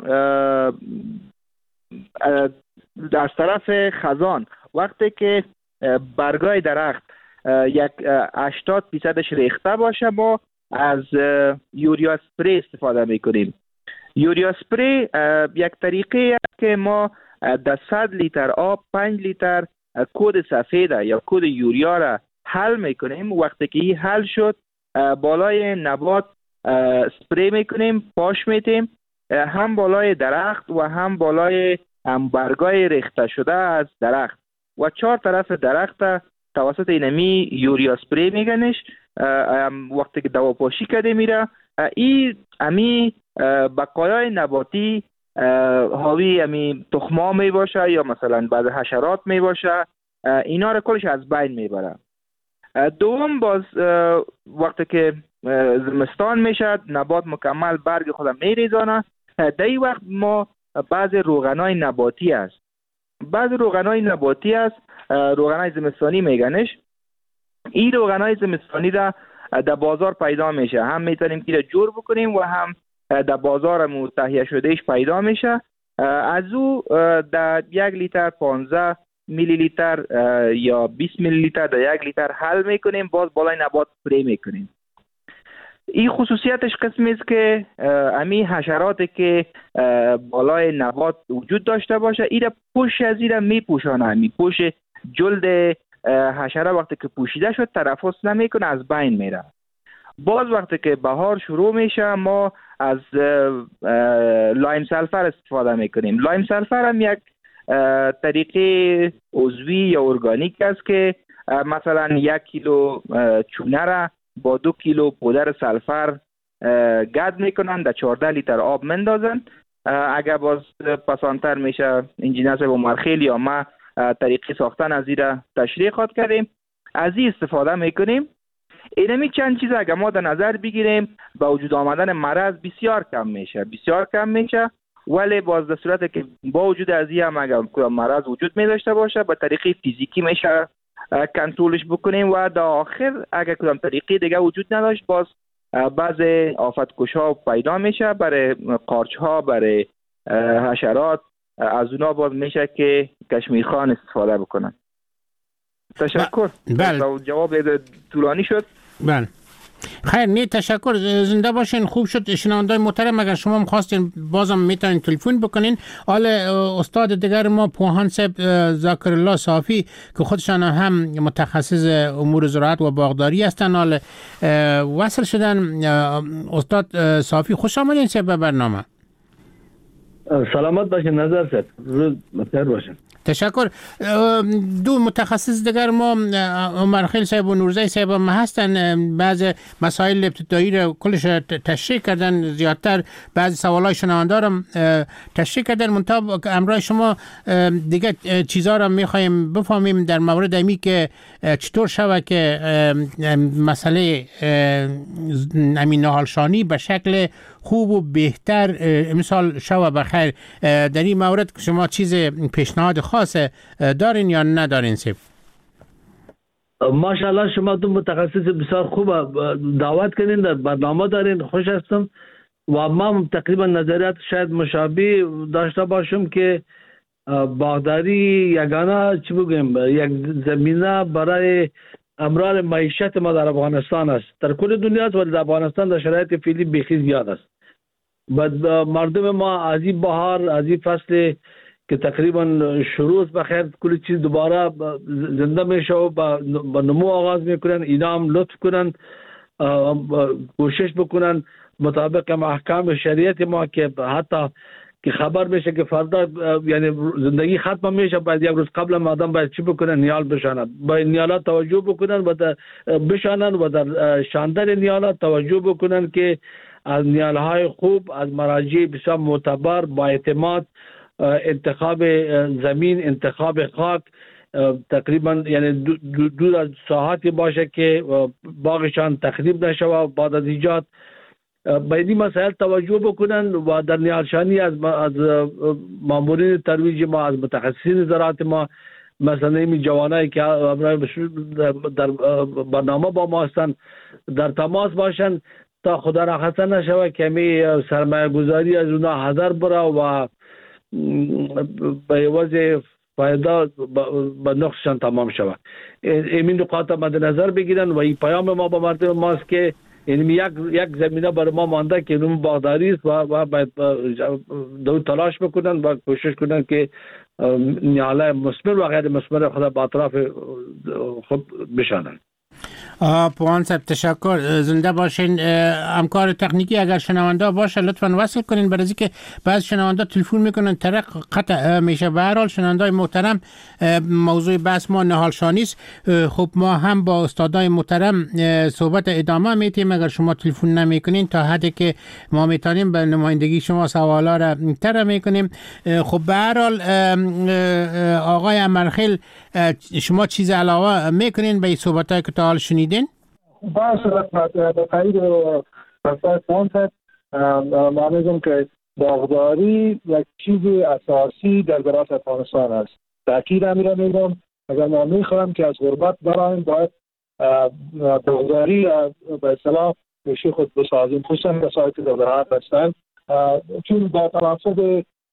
S13: از طرف خزان وقتی که برگای درخت یک هشتاد درصدش ریخته باشه ما از یوریا اسپری استفاده میکنیم. یوریا اسپری یک طریقه است که ما در صد لیتر آب پنج لیتر کود سفید یا کود یوریا را حل میکنیم. وقتی که این حل شد بالای نبات اسپری میکنیم، پاش میتیم، هم بالای درخت و هم بالای هم برگای ریخته شده از درخت و چهار طرف درخت توسط اینمی یوریا اسپری میگنش. وقتی که دواپاشی کرده میره این امی بقایای نباتی حاوی امی تخما می باشه یا مثلا بعض حشرات می باشه، اینا رو کلش از بین میبره. دوم باز وقتی که زمستان میشه نبات مکمل برگ خودم میریزانه، در این وقت ما بعض روغنای نباتی است بعض روغنای نباتی است روغنای زمستانی میگنش. این روغنای زمستانی را در بازار پیدا میشه، هم میتونیم که جور بکنیم و هم در بازار تهیه شدهش پیدا میشه. از او در یک لیتر پانزده میلی لیتر یا بیست میلی لیتر در یک لیتر حل میکنیم، باز بالای نبات پری میکنیم. این خصوصیتش قسمی است که امی حشراتی که بالای نبات وجود داشته باشه ایره پوش از ایره میپوشانه. امی پوش جلد حشره وقتی که پوشیده شد تنفس نمیکنه، از بین میره. باز وقتی که بهار شروع میشه ما از لایم سلفر استفاده میکنیم. لایم سلفر هم یک طریقه عضوی یا ارگانیک است که مثلا یک کیلو چونه را با دو کیلو پودر سلفر گد میکنن، در چهارده لیتر آب مندازن. اگر باز پسانتر میشه انجینر صاحب عمر خیلی یا ما طریقه ساختن از این را تشریح خواد کردیم، از این استفاده میکنیم. اینمی چند چیز اگر ما در نظر بگیریم با وجود آمدن مرض بسیار کم میشه بسیار کم میشه ولی باز در صورت که با وجود از این هم اگر مرض وجود می داشته باشه به طریقه فیزیکی میشه کنترلش بکنیم و در آخر اگر کدام طریقه دیگه وجود نداشت باز بعض آفتکش ها پیدا میشه برای قارچ ها، برای حشرات، از اونا باز میشه که کشمیرخان استفاده بکنن. تشکر.
S10: بله.
S13: جواب طولانی شد.
S10: بله. خیر، نه تشکر، زنده باشین. خوب شد. شنوندای محترم اگر شما هم خواستین بازم میتونین تلفن بکنین. حالا استاد دیگر ما پوهان صاحب ذاکر الله صافی که خودشان هم متخصص امور زراعت و باغداری هستن حالا وصل شدن. استاد صافی خوش آمدین صاحب به برنامه.
S18: سلامت باشین نظر صاحب، روز بخیر باشین.
S10: تشکر. دو متخصص دیگر ما عمر خیل صاحب و نورزی صاحب هم هستن. بعض مسائل ابتدایی رو کلش تشریح کردن، زیادتر بعضی سوالای شنونده رو تشریح کردن. منتها امروز شما دیگه چیزا رو میخوایم بفهمیم در مورد امی که چطور شوه که مسئله امین نهالشانی به شکل خوب و بهتر مثال شوه بخیر. در این مورد شما چیز پیشنهاد خاص دارین یا ندارین سیب؟
S18: ماشاءالله شما دو متخصص بسیار خوب دعوت کنین، در برنامه دارین، خوش هستم. و ما تقریبا نظریات شاید مشابه داشته باشم که باغداری یگانه چی بگیم یک زمینه برای امرار معیشت ما در افغانستان است. در کل دنیا است ولی در افغانستان در شرایط فعلی بیخی زیاد است. بعد مردم ما از این بهار، از این فصل که تقریبا شروع بخیر کل چیز دوباره زنده میشه و با نمو آغاز میکنن. اینا هم لطف کنن، کوشش بکنن مطابق احکام شریعت ما که حتی که خبر میشه که فردا یعنی زندگی ختم میشه، باید یک روز قبل آدم باید چی بکنن؟ نیال بشانن. باید نیالات توجه بکنن و در بشانن و در شاندن نیالات توجه بکنن که از نیالهای خوب، از مراجع بسیار معتبر با اعتماد، انتخاب زمین، انتخاب خاک، تقریبا یعنی دور از ساحاتی باشه که باغشان تخریب نشه و بعد از ایجاد به این مسائل توجه بکنن و در نیالشانی از از مامورین ترویج ما، از متخصصین زراعت ما، مثلا این جوانایی که در برنامه با ما هستن در تماس باشن تا خدا را خسته نشوه که می سرمایه گذاری از اونها حذر بره و به وجه فایده به نقصشان تمام شود. این نکات مد نظر بگیرن و این پیام ما به مردم ماست که یعنی یک یک زمینه برای ما مانده که نوم باغداری است و و باید دو تلاش بکنن و کوشش کنن که نیاله مثمر و غیر مثمر خود با اطراف خود بشانن.
S10: پوان صاحب تشکر، زنده باشین. همکار تکنیکی اگر شنونده باشه لطفا وصل کنین، برای اینکه بعض شنونده تلفن میکنن طرق قطع میشه. به هر حال شنونده محترم موضوع بحث ما نهالشانی است. خب ما هم با استادای محترم صحبت ادامه میتیم اگر شما تلفن نمیکنین تا حدی که ما میتونیم به نمایندگی شما سوالا را طرح میکنیم. خب به هر حال آقای عمرخیل شما چیز علاوه میکنین به این صحبتایی که تا حال شنیدین؟
S14: باشه به تایید پرسای پوان صاحب ما میگم که باغداری یک چیز اساسی در زراعت افغانستان است. تاکید امیره میگم اگر ما میخوایم که از غربت برایم باید باغداری به اصطلاح میشه خود بسازیم، خصوصا کسایی که در زراعت هستن، چون با تناسب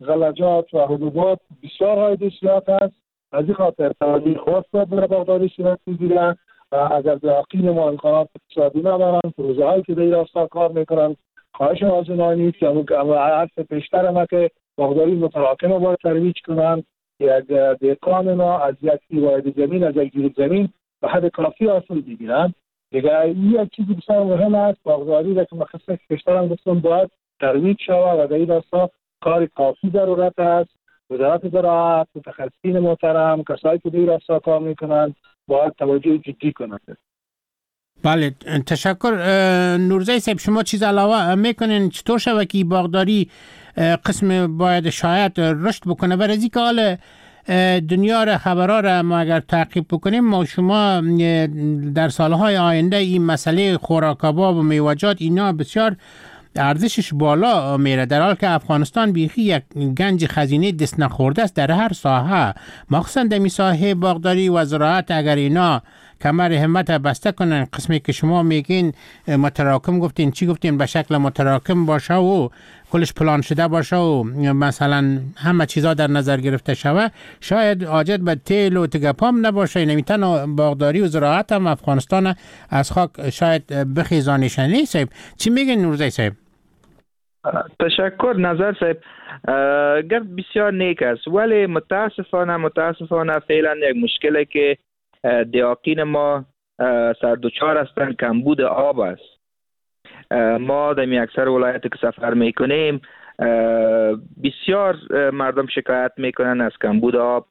S14: غلجات و حبوبات بسیار های دشیات است. از این خاطر توجه خاص باید برای باغداری صورت بگیرن. اگر دهقین ما امکانات اقتصادی ندارن، پروژه هایی که در این راستا کار میکنن، خواهش از اونها نیست که عرض پیشتر ما که باغداری متراکم باید ترویج کنن. یک دهقان ما از یک واحد زمین، از یک جریب زمین به حد کافی حاصل بگیرن. دیگه این یک چیز بسیار مهم است. باغداری را که مخصوص پیشتر هم گفتم باید ترویج شود و در این راستا کار کافی ضرورت است. وزارت زراعت، متخصصین محترم، کسایی که در این راستا کار میکنن باید توجه جدی کنند.
S10: بله، تشکر. نورزی صاحب، شما چیز علاوه میکنین چطور شبکه باغداری قسم باید شاید رشد بکنه؟ و از اینکه حال دنیا را خبرها را ما اگر تعقیب بکنیم، ما شما در سالهای آینده این مسئله خوراک آباد و میوه‌جات اینا بسیار ارزشش بالا میره، در حال که افغانستان بیخی یک گنج خزینه دست نخورده است در هر ساحه، مخصوصا در ساحه باغداری و زراعت. اگر اینا کمر همت بسته کنن، قسمی که شما میگین متراکم گفتین، چی گفتین، به شکل متراکم باشه و کلش پلان شده باشه و مثلا همه چیزا در نظر گرفته شوه، شاید حاجت به تیل و تگپام نباشه. نمیتونه باغداری و زراعت هم افغانستان از خاک شاید بخیزانشن. نیست صاحب، چی میگین نورزی صاحب؟
S13: تشکر نظر صاحب. گفت بسیار نیک است، ولی متاسفانه متاسفانه فعلا یک مشکلی که دهقین ما سردوچار هستند کمبود آب است. ما در می اکثر ولایت که سفر میکنیم بسیار مردم شکایت میکنن از کمبود آب.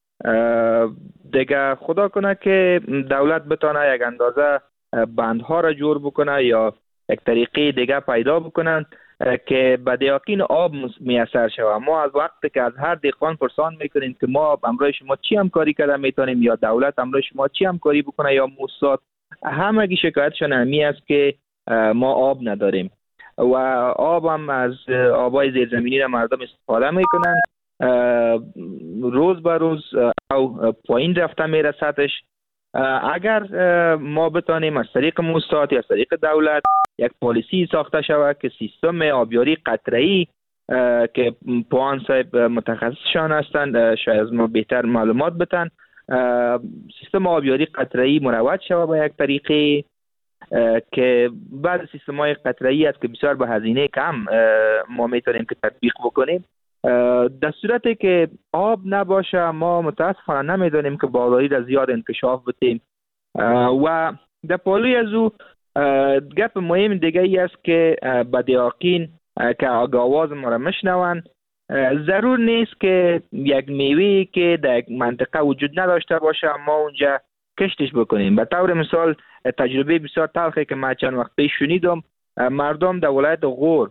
S13: دیگه خدا کنه که دولت بتانه یک اندازه بندها را جور بکنه یا یک طریقه دیگه پیدا بکنن که به دهقین آب میسر شود. ما از وقتی که از هر دهقان پرسان میکنیم که ما امروز شما چی همکاری کرده میتونیم، یا دولت امروز شما چی همکاری بکنه، یا موسسات، همگی شکایتشون همی است که ما آب نداریم و آب هم از آبای زیرزمینی را مردم استفاده میکنن. روز به روز او پایین رفته میره سطحش. اگر ما بتانیم از طریق موسسات یا از طریق دولت یک پالیسی ساخته شود که سیستم آبیاری قطره‌ای که پوان صاحب متخصصشان هستند شاید از ما بهتر معلومات بتن، سیستم آبیاری قطره‌ای مروج شود به یک طریقه که بعد سیستم های قطره‌ای است که بسیار به هزینه کم ما میتونیم که تطبیق بکنیم. در صورتی که آب نباشه ما متاسفانه نمیدونیم که باغداری را زیاد انکشاف بدیم. و در پالوی از او گپ مهم دیگه ای است که به دهقین که آواز ما را مشنون، ضرور نیست که یک میوهی که در یک منطقه وجود نداشته باشه ما اونجا کشتش بکنیم. به طور مثال تجربه بسیار تلخی که من چند وقت پیش شنیدم، مردم در ولایت غور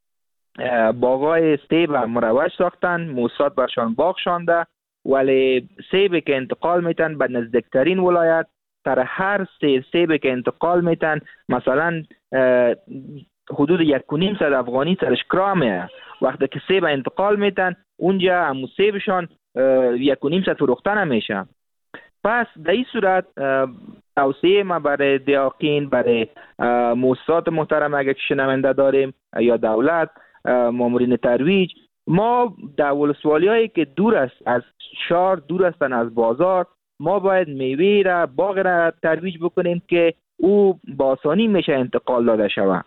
S13: باغای سیب مروج ساختن، موسسات برشان باغ شانده، ولی سیبی که انتقال میتن به نزدیکترین ولایت، در هر سیب سیبی که انتقال میتن مثلا حدود یک و نیم صد افغانی سرش کرامه. وقتی که سیب انتقال میتن اونجا همو سیبشان یک و نیم صد فروخته نمیشه. پس در این صورت توصیه ما برای دهقین، برای موسسات محترم اگر شنونده داریم یا دولت، مامورین ترویج، ما در ولسوالی هایی که دور است از شهر، دور هستن از بازار، ما باید میوه را، باغ را ترویج بکنیم که او با آسانی میشه انتقال داده شود.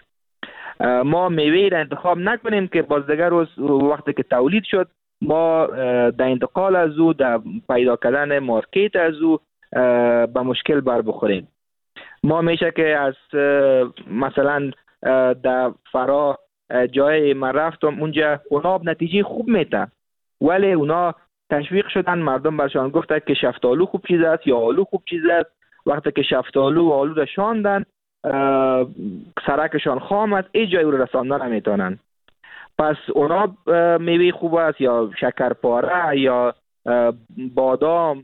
S13: ما میوه را انتخاب نکنیم که باز دیگر روز وقتی که تولید شد ما در انتقال از او، در پیدا کردن مارکت از او به مشکل بر بخوریم. ما میشه که از مثلا در فرا جای من رفتم اونجا اوناب نتیجه خوب میده، ولی اونا تشویق شدن، مردم برشان گفتن که شفتالو خوب چیز است یا آلو خوب چیز است. وقتی که شفتالو و آلو را شاندن سرکشان خام است، ای جای او را رساندن نمیتونن. پس اوناب میوه خوب است یا شکرپاره یا بادام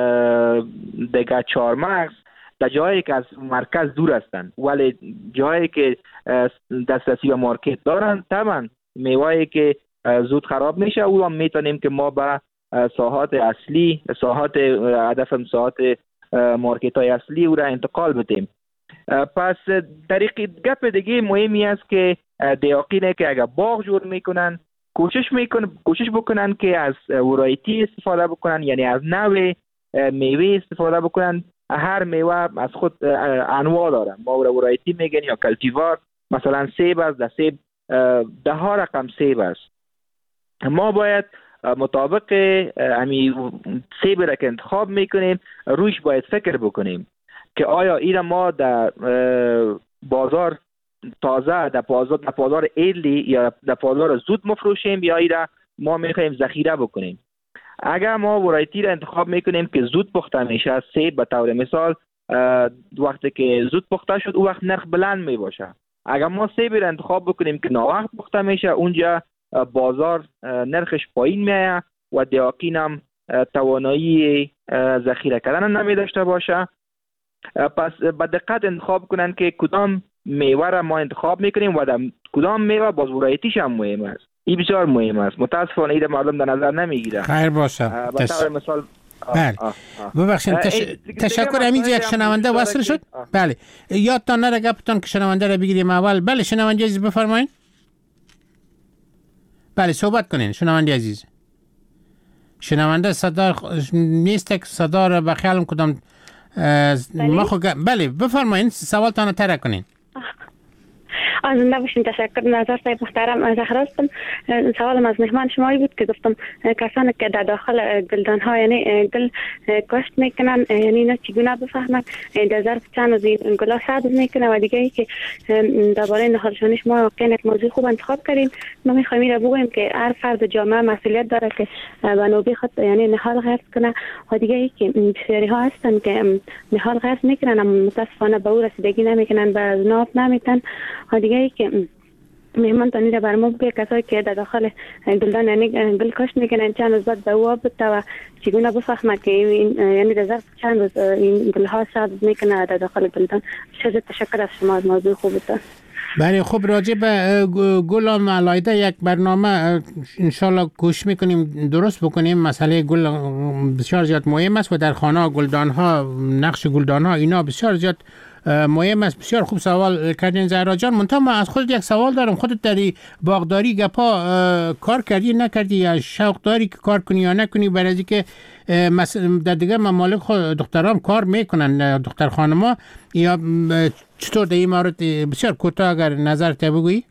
S13: دیگه چارمغز در جایی که از مرکز دور هستند، ولی جایی که دسترسی به مارکت دارن طبعا میوه‌ای که زود خراب میشه او هم میتونیم که ما به ساحات اصلی، ساحات هدف ساحات مارکت های اصلی او را انتقال بدیم. پس طریق گپ دیگه مهمی است که دهقینه که اگر باغ جور میکنن کوشش میکنن کوشش بکنن که از ورایتی استفاده بکنن، یعنی از نوع میوه استفاده بکنن. هر میوه از خود انواع داره، ما ورایتی میگن یا کلتیوار. مثلا سیب است، در سیب ده ها رقم سیب است. ما باید مطابق امی سیب را که انتخاب میکنیم رویش باید فکر بکنیم که آیا این ما در بازار تازه در بازار در بازار ایلی یا در بازار زود مفروشیم یا این ما میخوایم ذخیره بکنیم. اگر ما ورایتی را انتخاب میکنیم که زود پخته میشه، سیب به طور مثال وقتی که زود پخته شد او وقت نرخ بلند می باشه. اگر ما سیب را انتخاب بکنیم که ناوقت پخته میشه، اونجا بازار نرخش پایین میاد و دیاکین هم توانایی ذخیره کردن نمی داشته باشه. پس با دقت انتخاب کنن که کدام میوه را ما انتخاب میکنیم و در کدام میوه باز ورایتیش هم مهم است. این بسیار مهم است. متاسفانه این مردم در نظر نمیگیره.
S10: خیر باشه.
S13: به طور مثال
S10: بله ببخشید تش... تشکر. همینجا یک شنونده وصل شد. بله یادتان نره گپتان که شنونده را بگیریم اول. بله شنونده عزیز بفرمایید. بله صحبت کنین شنونده عزیز. شنونده صدا نیست که صدا را به خیالم کدام ما خو بله بفرمایید سوالتان رو طرح کنین.
S5: از نباشین. تشکر. نظر صاحب محترم، زهرا هستم. سوالم از مهمان شمایی بود که گفتم کسانی که در داخل گلدان ها یعنی گل کاشت میکنن یعنی نه چگونه بفهمن در ظرف چند روز گلا سبز میکنه و دیگه ای که درباره نهالشانی شما واقعا یک موضوع خوب انتخاب کردین. ما میخوایم را بگویم که هر فرد جامعه مسئولیت داره که به نوبه خود یعنی نهال غرس کنه و دیگه ای که بسیاری ها هستن که نهال غرس میکنن اما متاسفانه به او رسیدگی نمیکنن، به ناب نمیتن و دیگه ای که مهمان تانی را برمو بگه کسایی که در داخل گلدان یعنی گل کاشت میکنن چند روز بعد به او بده و چگونه بفهمه که یعنی در ظرف چند روز این گلها سبز میکنه در داخل گلدان. بسیار تشکر از شما، از موضوع خوبتان.
S10: بله خب راجع به گل علایده یک برنامه انشالله کوشش میکنیم درست بکنیم. مسئله گل بسیار زیاد مهم است و در خانه گلدان ها نقش گلدان ها اینا بسیار زیاد مهم است. بسیار خوب سوال کردین زهرا جان. منتها من از خودت یک سوال دارم. خودت در باغداری گپا کار کردی نکردی یا شوق داری که کار کنی یا نکنی؟ برای اینکه در دیگه ممالک خود دخترام کار میکنن، دختر خانما، یا چطور در این مورد بسیار کوتاه اگر نظرت بگویی؟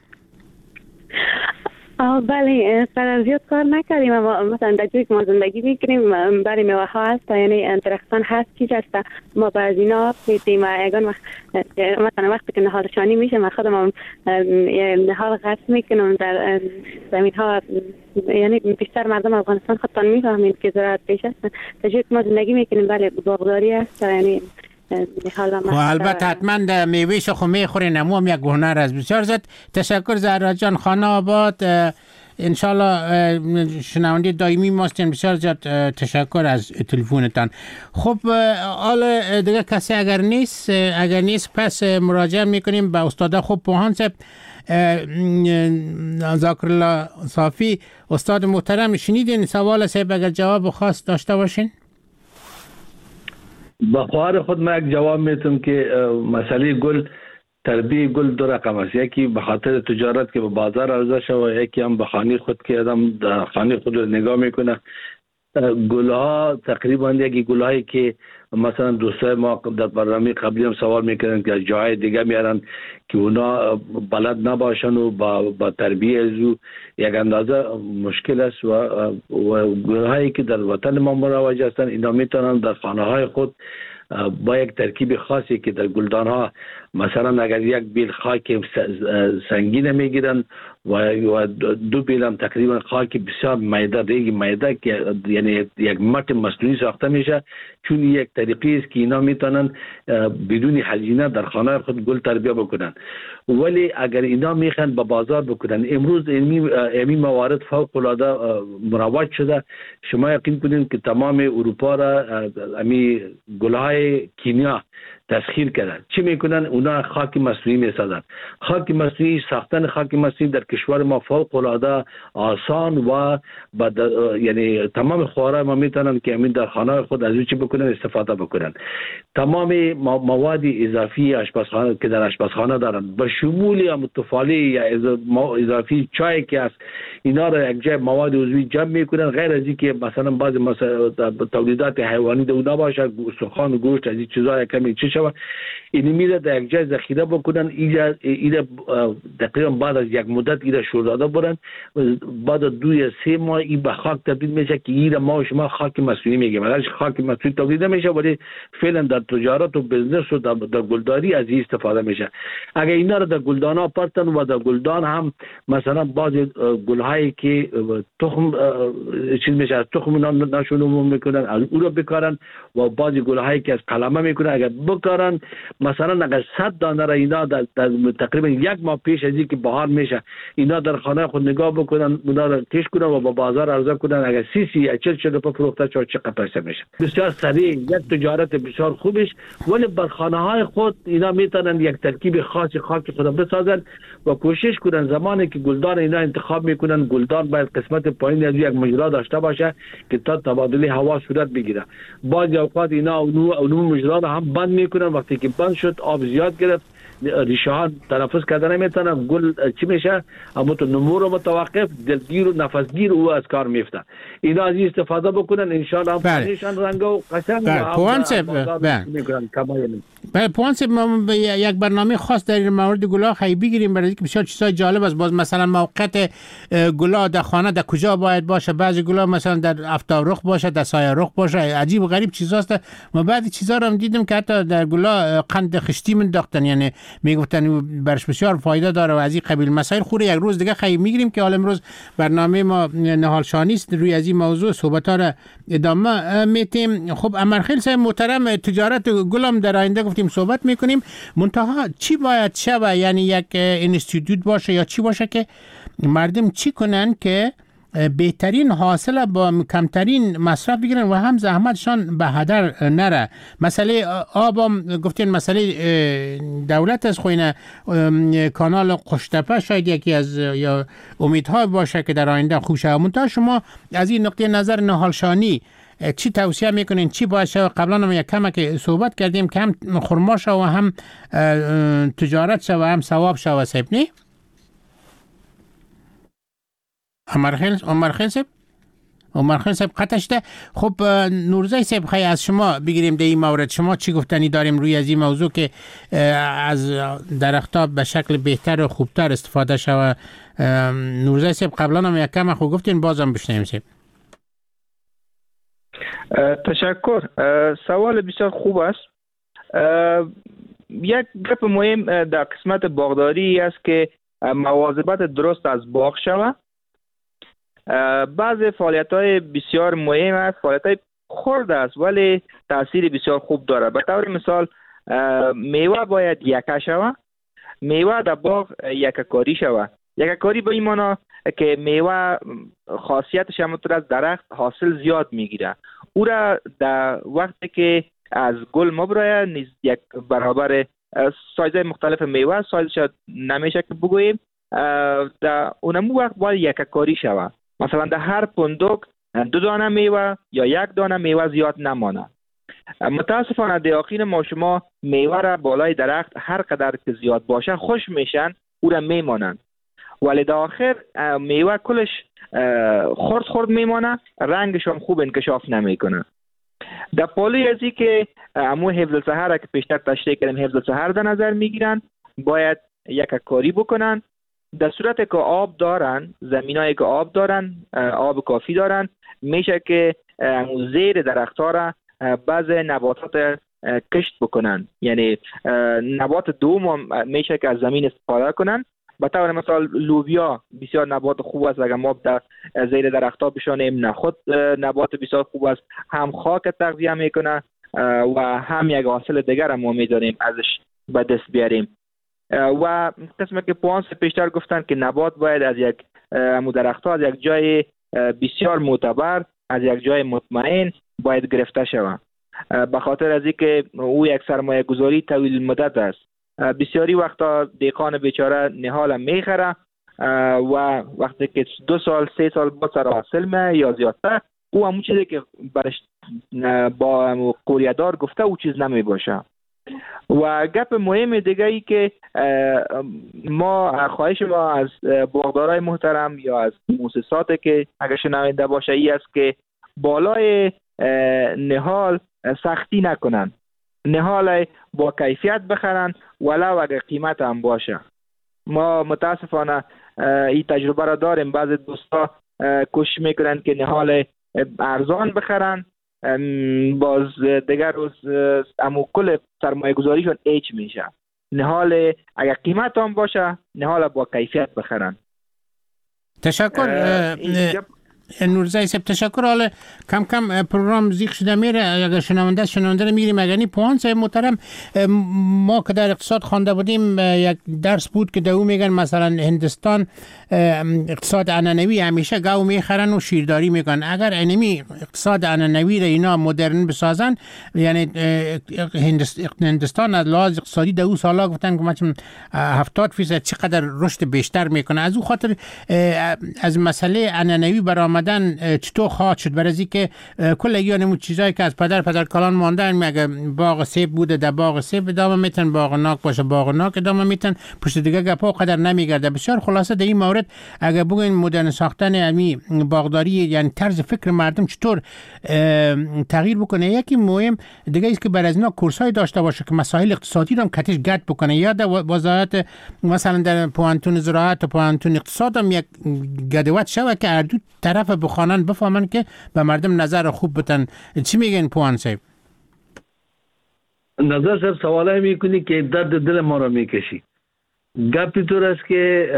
S5: بله سر زیاد کار نکردیم اما مثلا در جایی که ما زندگی میکنیم برای میوه ها هست یعنی درختان هست چیز هست ما به از اینا میدیم و اگان وقت مثلا وقتی که نهالشانی میشه من خودم نهال غرس میکنم در زمین ها. یعنی بیشتر مردم افغانستان خودتان میفهمید که زراعت پیش هستن. در جایی که ما زندگی میکنیم بله باغداری هست یعنی
S10: و البته حتما در میوهش خو میخورین. امو هم یک هنر است. بسیار زیاد تشکر زهرا جان. خانه آباد انشالله شنونده دائمی ماستین. بسیار زیاد تشکر از تلفنتان. خب حالا دیگه کسی اگر نیست اگر نیست پس مراجعه میکنیم به استاد خوب پوهان صاحب ذاکر الله صافی. استاد محترم شنیدین سوال صاحب؟ اگر جواب خاص داشته باشین.
S18: با خواهر خود من یک جواب میتونم که مسئله گل تربیه گل دو رقم است. یکی به خاطر تجارت که به بازار عرضه شود و یکی هم به خانه خود که آدم در خانه خود رو نگاه میکنه. گلها تقریبا یکی گلهایی که مثلا دوستای ما در برنامه قبلی هم سوال میکردن که از جای دیگه میارن که اونا بلد نباشن و با, با تربیه ازو یک اندازه مشکل است و, و گلهایی که در وطن ما مروج هستن اینا میتونن در خانه های خود با یک ترکیب خاصی که در گلدان ها مثلا اگر یک بیل خاک سنگین میگیرن و دو بیل هم تقریبا خاک بسیار میده ریگ میده که یعنی یک مت مصنوعی ساخته میشه، چون یک طریقی است که اینا میتونن بدون هزینه در خانه خود گل تربیه بکنن. ولی اگر اینا میخوان به بازار بکنن امروز این موارد فوق العاده مروج شده. شما یقین کنید که تمام اروپا را امی گلهای کیمیا تسخیر کردن. چی میکنن؟ اونا خاک مصنوعی میسازن. خاک مصنوعی، ساختن خاک مصنوعی در کشور ما فوق العاده آسان و بعد یعنی تمام خوارا ما میتونن که همین در خانه خود از چی بکنن استفاده بکنن. تمام مواد اضافی آشپزخانه که در آشپزخانه دارن به شمول متفالی یا اضافی چای که است، اینا را یک جای مواد عضوی جمع میکنن، غیر از اینکه مثلا بعض تولیدات حیوانی دو نباشه، استخوان و گوشت از این چیزا کمی چه شود، این میره در یک جای ذخیره بکنن. اینا اینا تقریبا بعد از یک مدت اینا شور داده برن، بعد دو یا سه ماه این به خاک تبدیل میشه که اینا ما و شما خاک مصنوعی میگیم. ولی خاک مصنوعی تولید نمیشه، ولی فعلا در تجارت و بزنس و در, در گلداری از این استفاده میشه. اگر اینا رو در گلدان ها پرتن و در گلدان هم مثلا بعض گلهایی که تخم چیز میشه از تخم نشونو میکنن از او رو بکارن و بعض گلهایی که از قلمه میکنن اگر بکارن، مثلا اگر صد دانه را اینا در, در تقریبا یک ماه پیش از اینکه بهار میشه اینا در خانه خود نگاه بکنن، اونا رو کش کنن و با بازار عرضه کنن، اگر سی سی یا چل چل روپیه فروخته چه چقدر پیسه میشه. بسیار سریع یک تجارت بسیار خوبش، ولی بر خانه های خود اینا میتونن یک ترکیب خاص خاک خود بسازن و کوشش کنن زمانی که گلدان اینا انتخاب میکنن، گلدان باید قسمت پایین از یک مجرا داشته باشه که تا تبادل هوا صورت بگیره. بعضی اوقات اینا اونو مجرا رو هم بند میکنن، وقتی که بند شد آب زیاد گرفت ریشه ها تنفس کردن نمیتونن، گل چی میشه؟ اما تو نمو رو متوقف، دلگیر و نفسگیر او از کار میفته. اینا از این استفاده بکنن ان شاء الله پنیشان رنگ و قشنگ
S10: بله. پوانس یک برنامه خاص در این مورد گلا خیلی بگیریم، برای اینکه بسیار چیزای جالب است. باز مثلا موقعیت گلا در خانه در کجا باید باشه؟ بعضی گلا مثلا در آفتاب رخ باشه، در سایه رخ باشه، عجیب و غریب چیزاست. ما بعضی چیزا رو هم دیدم که حتی در گلا قند خشتی منداختن، یعنی میگفتن برش بسیار فایده داره و از این قبیل مسائل. خوره یک روز دیگه خیلی میگیریم که حالا امروز برنامه ما نهال شانی است، روی از این موضوع صحبت ها را ادامه میتیم. خب امرخیل صاحب محترم، تجارت گلم در آینده گفتیم صحبت میکنیم، منتها چی باید شود؟ یعنی یک اینستیتوت باشه یا چی باشه که مردم چی کنن که بهترین حاصل با کمترین مصرف بگیرن و هم زحمتشان به هدر نره؟ مسئله آب هم گفتین مسئله دولت از خوینه کانال قشتپه شاید یکی از یا امیدها باشه که در آینده خوب شود. منتها شما از این نقطه نظر نهال شانی چی توصیه میکنین؟ چی باید شود؟ قبلا هم یک کم که صحبت کردیم که هم خرما شود و هم تجارت شود و هم ثواب شود. صاحب نی؟ عمرخیل عمرخیل صاحب عمرخیل صاحب قطع شده. خب نورزای صاحب خیلی از شما بگیریم در این مورد، شما چی گفتنی داریم روی از این موضوع که از درخت‌ها به شکل بهتر و خوبتر استفاده شود؟ نورزای صاحب قبلا هم یک کم خوب گفتین، بازم بشنویم صاحب.
S13: تشکر. سوال بسیار خوب است. یک گپ مهم در قسمت باغداری است که مواظبت درست از باغ شود. بعض فعالیت‌های بسیار مهم است، فعالیت‌های خرد است ولی تاثیر بسیار خوب داره. به طور مثال میوه باید یکه شود، میوه در باغ یکه کاری شود. یکه کاری به این معنی که میوه خاصیتش همونطور از درخت حاصل زیاد میگیره، او را در وقتی که از گل مبرایه نیز یک برابر سایزهای مختلف میوه، سایزش نمیشه که بگوییم، در اونمو وقت باید یک کاری شود. مثلا در هر پندوک دو دانه میوه یا یک دانه میوه زیاد نمانه. متاسفانه در آخر ما شما میوه را بالای درخت هر قدر که زیاد باشه خوش میشن، او را میمانند، ولی در آخر میوه کلش خرد خرد میمانه، رنگش هم خوب انکشاف نمیکنه. در پالوی ازی که امو حفظ سحر که پیشتر تشریح کردیم حفظ سحر در نظر میگیرن، باید یک کاری بکنن. در صورت که آب دارن، زمینایی که آب دارن، آب کافی دارن، میشه که امو زیر درخت ها را بعض نباتات کشت بکنن، یعنی نبات دوم میشه که از زمین استفاده کنن. به طور مثال لوبیا بسیار نبات خوب است، اگر ما در زیر درخت ها بشانیم، نخود نبات بسیار خوب است، هم خاک تغذیه میکنه و هم یک حاصل دیگر هم ما میدانیم ازش به دست بیاریم. و قسمه که پوانس پیشتر گفتن که نبات باید از یک امو درخت ها از یک جای بسیار معتبر، از یک جای مطمئن باید گرفته شود. به خاطر از اینکه او یک سرمایه گذاری طویل مدت است. بسیاری وقتا دیکان بیچاره نهال میخره و وقتی که دو سال سه سال بعد سر حاصل می یا زیادتر، او همون چیزی که برش با قوریدار گفته او چیز نمی باشه. و گپ مهم دیگه ای که ما خواهش ما از باغدارای محترم یا از مؤسساتی که اگر شنونده باشه ای است که بالای نهال سختی نکنن، نهال با کیفیت بخرن ولو اگر قیمت هم باشه. ما متاسفانه این تجربه را داریم، بعض دوستا کوشش میکنن که نهال ارزان بخرن، باز دیگر روز امو کل سرمایه گذاریشون ایچ میشه. نهال اگر قیمت هم باشه نهال با کیفیت بخرن.
S10: تشکر نورزای صاحب، تشکر. حالا کم کم پروگرام زیغ شده میره، اگر شنونده شنونده رو میگیریم. اگر نی پوان صاحب محترم، ما که در اقتصاد خوانده بودیم یک درس بود که دو میگن مثلا هندستان اقتصاد عنعنوی همیشه گاو میخرن و شیرداری میکنن. اگر انمی اقتصاد عنعنوی رو اینا مدرن بسازن، یعنی هندستان از لحاظ اقتصادی دو سالا گفتن که مثلا هفتاد فیصد چقدر رشد بیشتر میکنه. از اون خاطر از مسئله عنعنوی برآمدن چطور خواهد شد؟ برای اینکه کل یانمون چیزایی که از پدر پدر کلان ماندن، مگه باغ سیب بوده در باغ سیب ادامه میتن، باغ ناک باشه باغ ناک ادامه میتن، پشت دیگه گپا قدر نمیگرده. بسیار خلاصه در این مورد اگر بگوین مدرن ساختن امی باغداری یعنی طرز فکر مردم چطور تغییر بکنه. یکی مهم دیگه است که برای از اینا کورسای داشته باشه که مسائل اقتصادی رو هم کتش گرد بکنه. یا در وزارت مثلا در پوانتون زراعت و پوانتون اقتصاد هم یک گدوت شوه که هر دو طرف بخوانن بفهمن که به مردم نظر خوب بتن. چی میگن پوان صاحب؟
S18: نظر صاحب سواله میکنی که درد دل ما را میکشی. گپی طور است که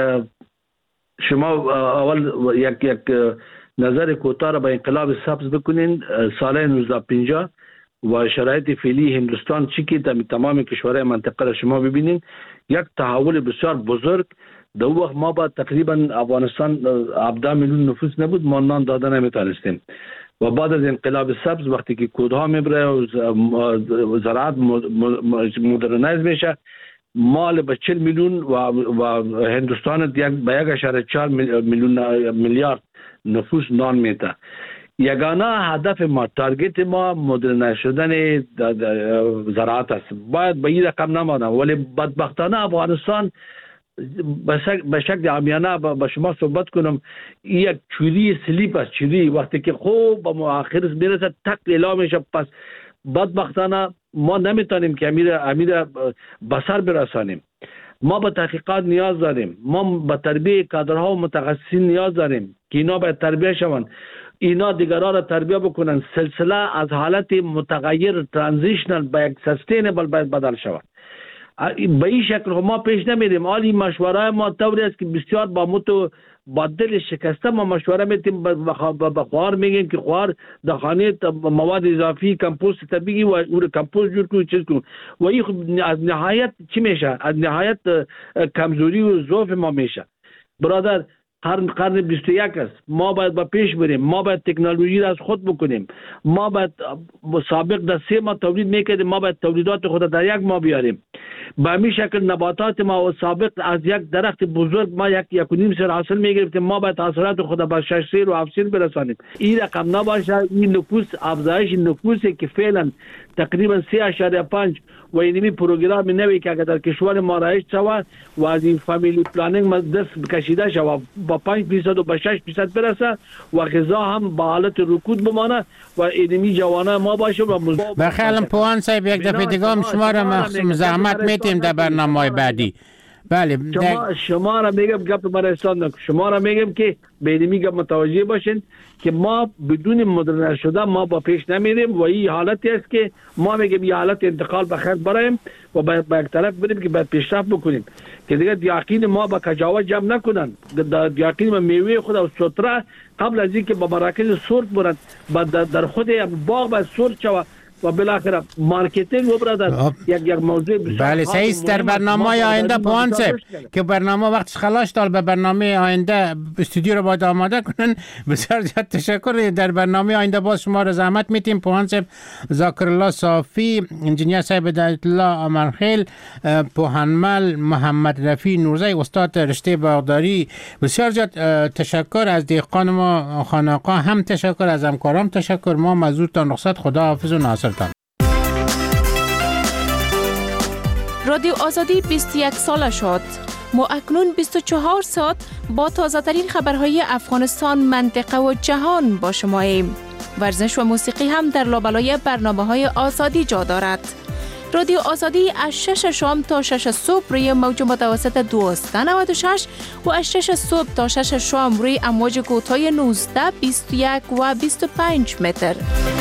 S18: شما اول یک یک نظر کوتاه را به انقلاب سبز بکنین سال نوزده پنجاه و شرایط فعلی هندوستان چی که در تمام کشورهای منطقه را شما ببینین، یک تحول بسیار بزرگ. در وقت ما با تقریبا افغانستان هفده میلیون نفوس نبود، ما نان داده نمیتونستیم. و بعد از انقلاب سبز وقتی که کودها میبره و زراعت مدرنایز میشه، مال به چهل میلیون و, و هندوستان به یک اشاره چهار میلیون میلیارد نفوس نان میده. یگانه هدف ما، تارگت ما مدرنایز شدن زراعت است. باید به این رقم نمانه، ولی بدبختانه افغانستان به شکل عامیانه با شما صحبت کنم، یک چوری سلیپ است. چوری وقتی که خوب به مؤخر میرسه تک اعلام میشه، پس بدبختانه ما نمیتونیم که امیر امیر بسر برسانیم. ما به تحقیقات نیاز داریم، ما به تربیه کادرها و متخصصین نیاز داریم که اینا باید تربیه شوند، اینا دیگران را تربیه بکنن. سلسله از حالت متغیر ترانزیشنال به یک سستینبل باید بدل شود. به این شکل ما پیش نمیریم. حالی مشوره ما طوری است که بسیار با متو با دل شکسته ما مشوره میتیم به خوار میگیم که خوار در خانه مواد اضافی کمپوست طبیعی و اون کمپوست جور کنی چیز کنی و این از نهایت چی میشه؟ از نهایت کمزوری و ضعف ما میشه. برادر قرن قرن بیست و یک است. ما باید با پیش بریم، ما باید تکنولوژی را از خود بکنیم، ما باید سابق در سه ماه تولید میکردیم، ما باید تولیدات خود در یک ماه بیاریم. به همین شکل نباتات ما و سابق از یک درخت بزرگ ما یک یک و نیم سر حاصل میگرفتیم، ما باید حاصلات خود به شش سر و هفت سر برسانیم. این رقم نباشه. این نفوس افزایش نفوسی که فعلا تقریبا سه اشاره پنج و اینمی پروگرام نوی که اگر در کشور ما رایج شود و از این فامیلی پلانینگ دست کشیده شود با پنج فیصد و با شش فیصد برسه و غذا هم با حالت رکود بمانه و اینمی جوانه ما باشه و
S10: بخیالم پوان صاحب یک دفعه دیگه هم شما را زحمت میتیم در برنامه بعدی. بله
S18: شما شما را میگم گپ برای استان، شما را میگم که به اینمی گپ متوجه باشین که ما بدون مدرن شده ما با پیش نمیریم و این حالتی است که ما میگیم این حالت انتقال به خیر برایم و به یک طرف بریم که باید پیشرفت بکنیم که دیگه دیاقین ما با کجاوت جمع نکنن. دیاقین ما میوه خود و سوتره قبل از اینکه با مراکز سورت برند در خود باغ باید سورت شود و بالاخره مارکتینگ و برادر یک یک موضوع
S10: بله صحیح است. در برنامه آینده پوانسب که برنامه وقتش خلاص دال به برنامه آینده استودیو رو باید آماده کنن. بسیار زیاد تشکر. در برنامه آینده باز شما رو زحمت میتیم. پوانسب ذاکر الله صافی، انجینیر صاحب هدایت الله امرخیل، پوهنمل محمد رفی نورزی، استاد رشته باغداری، بسیار زیاد تشکر. از دیقان ما خانقاه هم تشکر، از همکارام تشکر. ما مزودتان رخصت. خدا حافظ و ناصرتان.
S7: رادیو آزادی بیست و یک ساله شد. ما اکنون بیست و چهار ساعت با تازه ترین خبرهای افغانستان، منطقه و جهان با شماییم. ورزش و موسیقی هم در لابلای برنامه‌های آزادی جا دارد. رادیو آزادی از شش شام تا شش صبح روی موج متوسط دویست و نود و شش و از شش صبح تا شش شام روی امواج کوتاه نوزده، بیست و یک و بیست و پنج متر.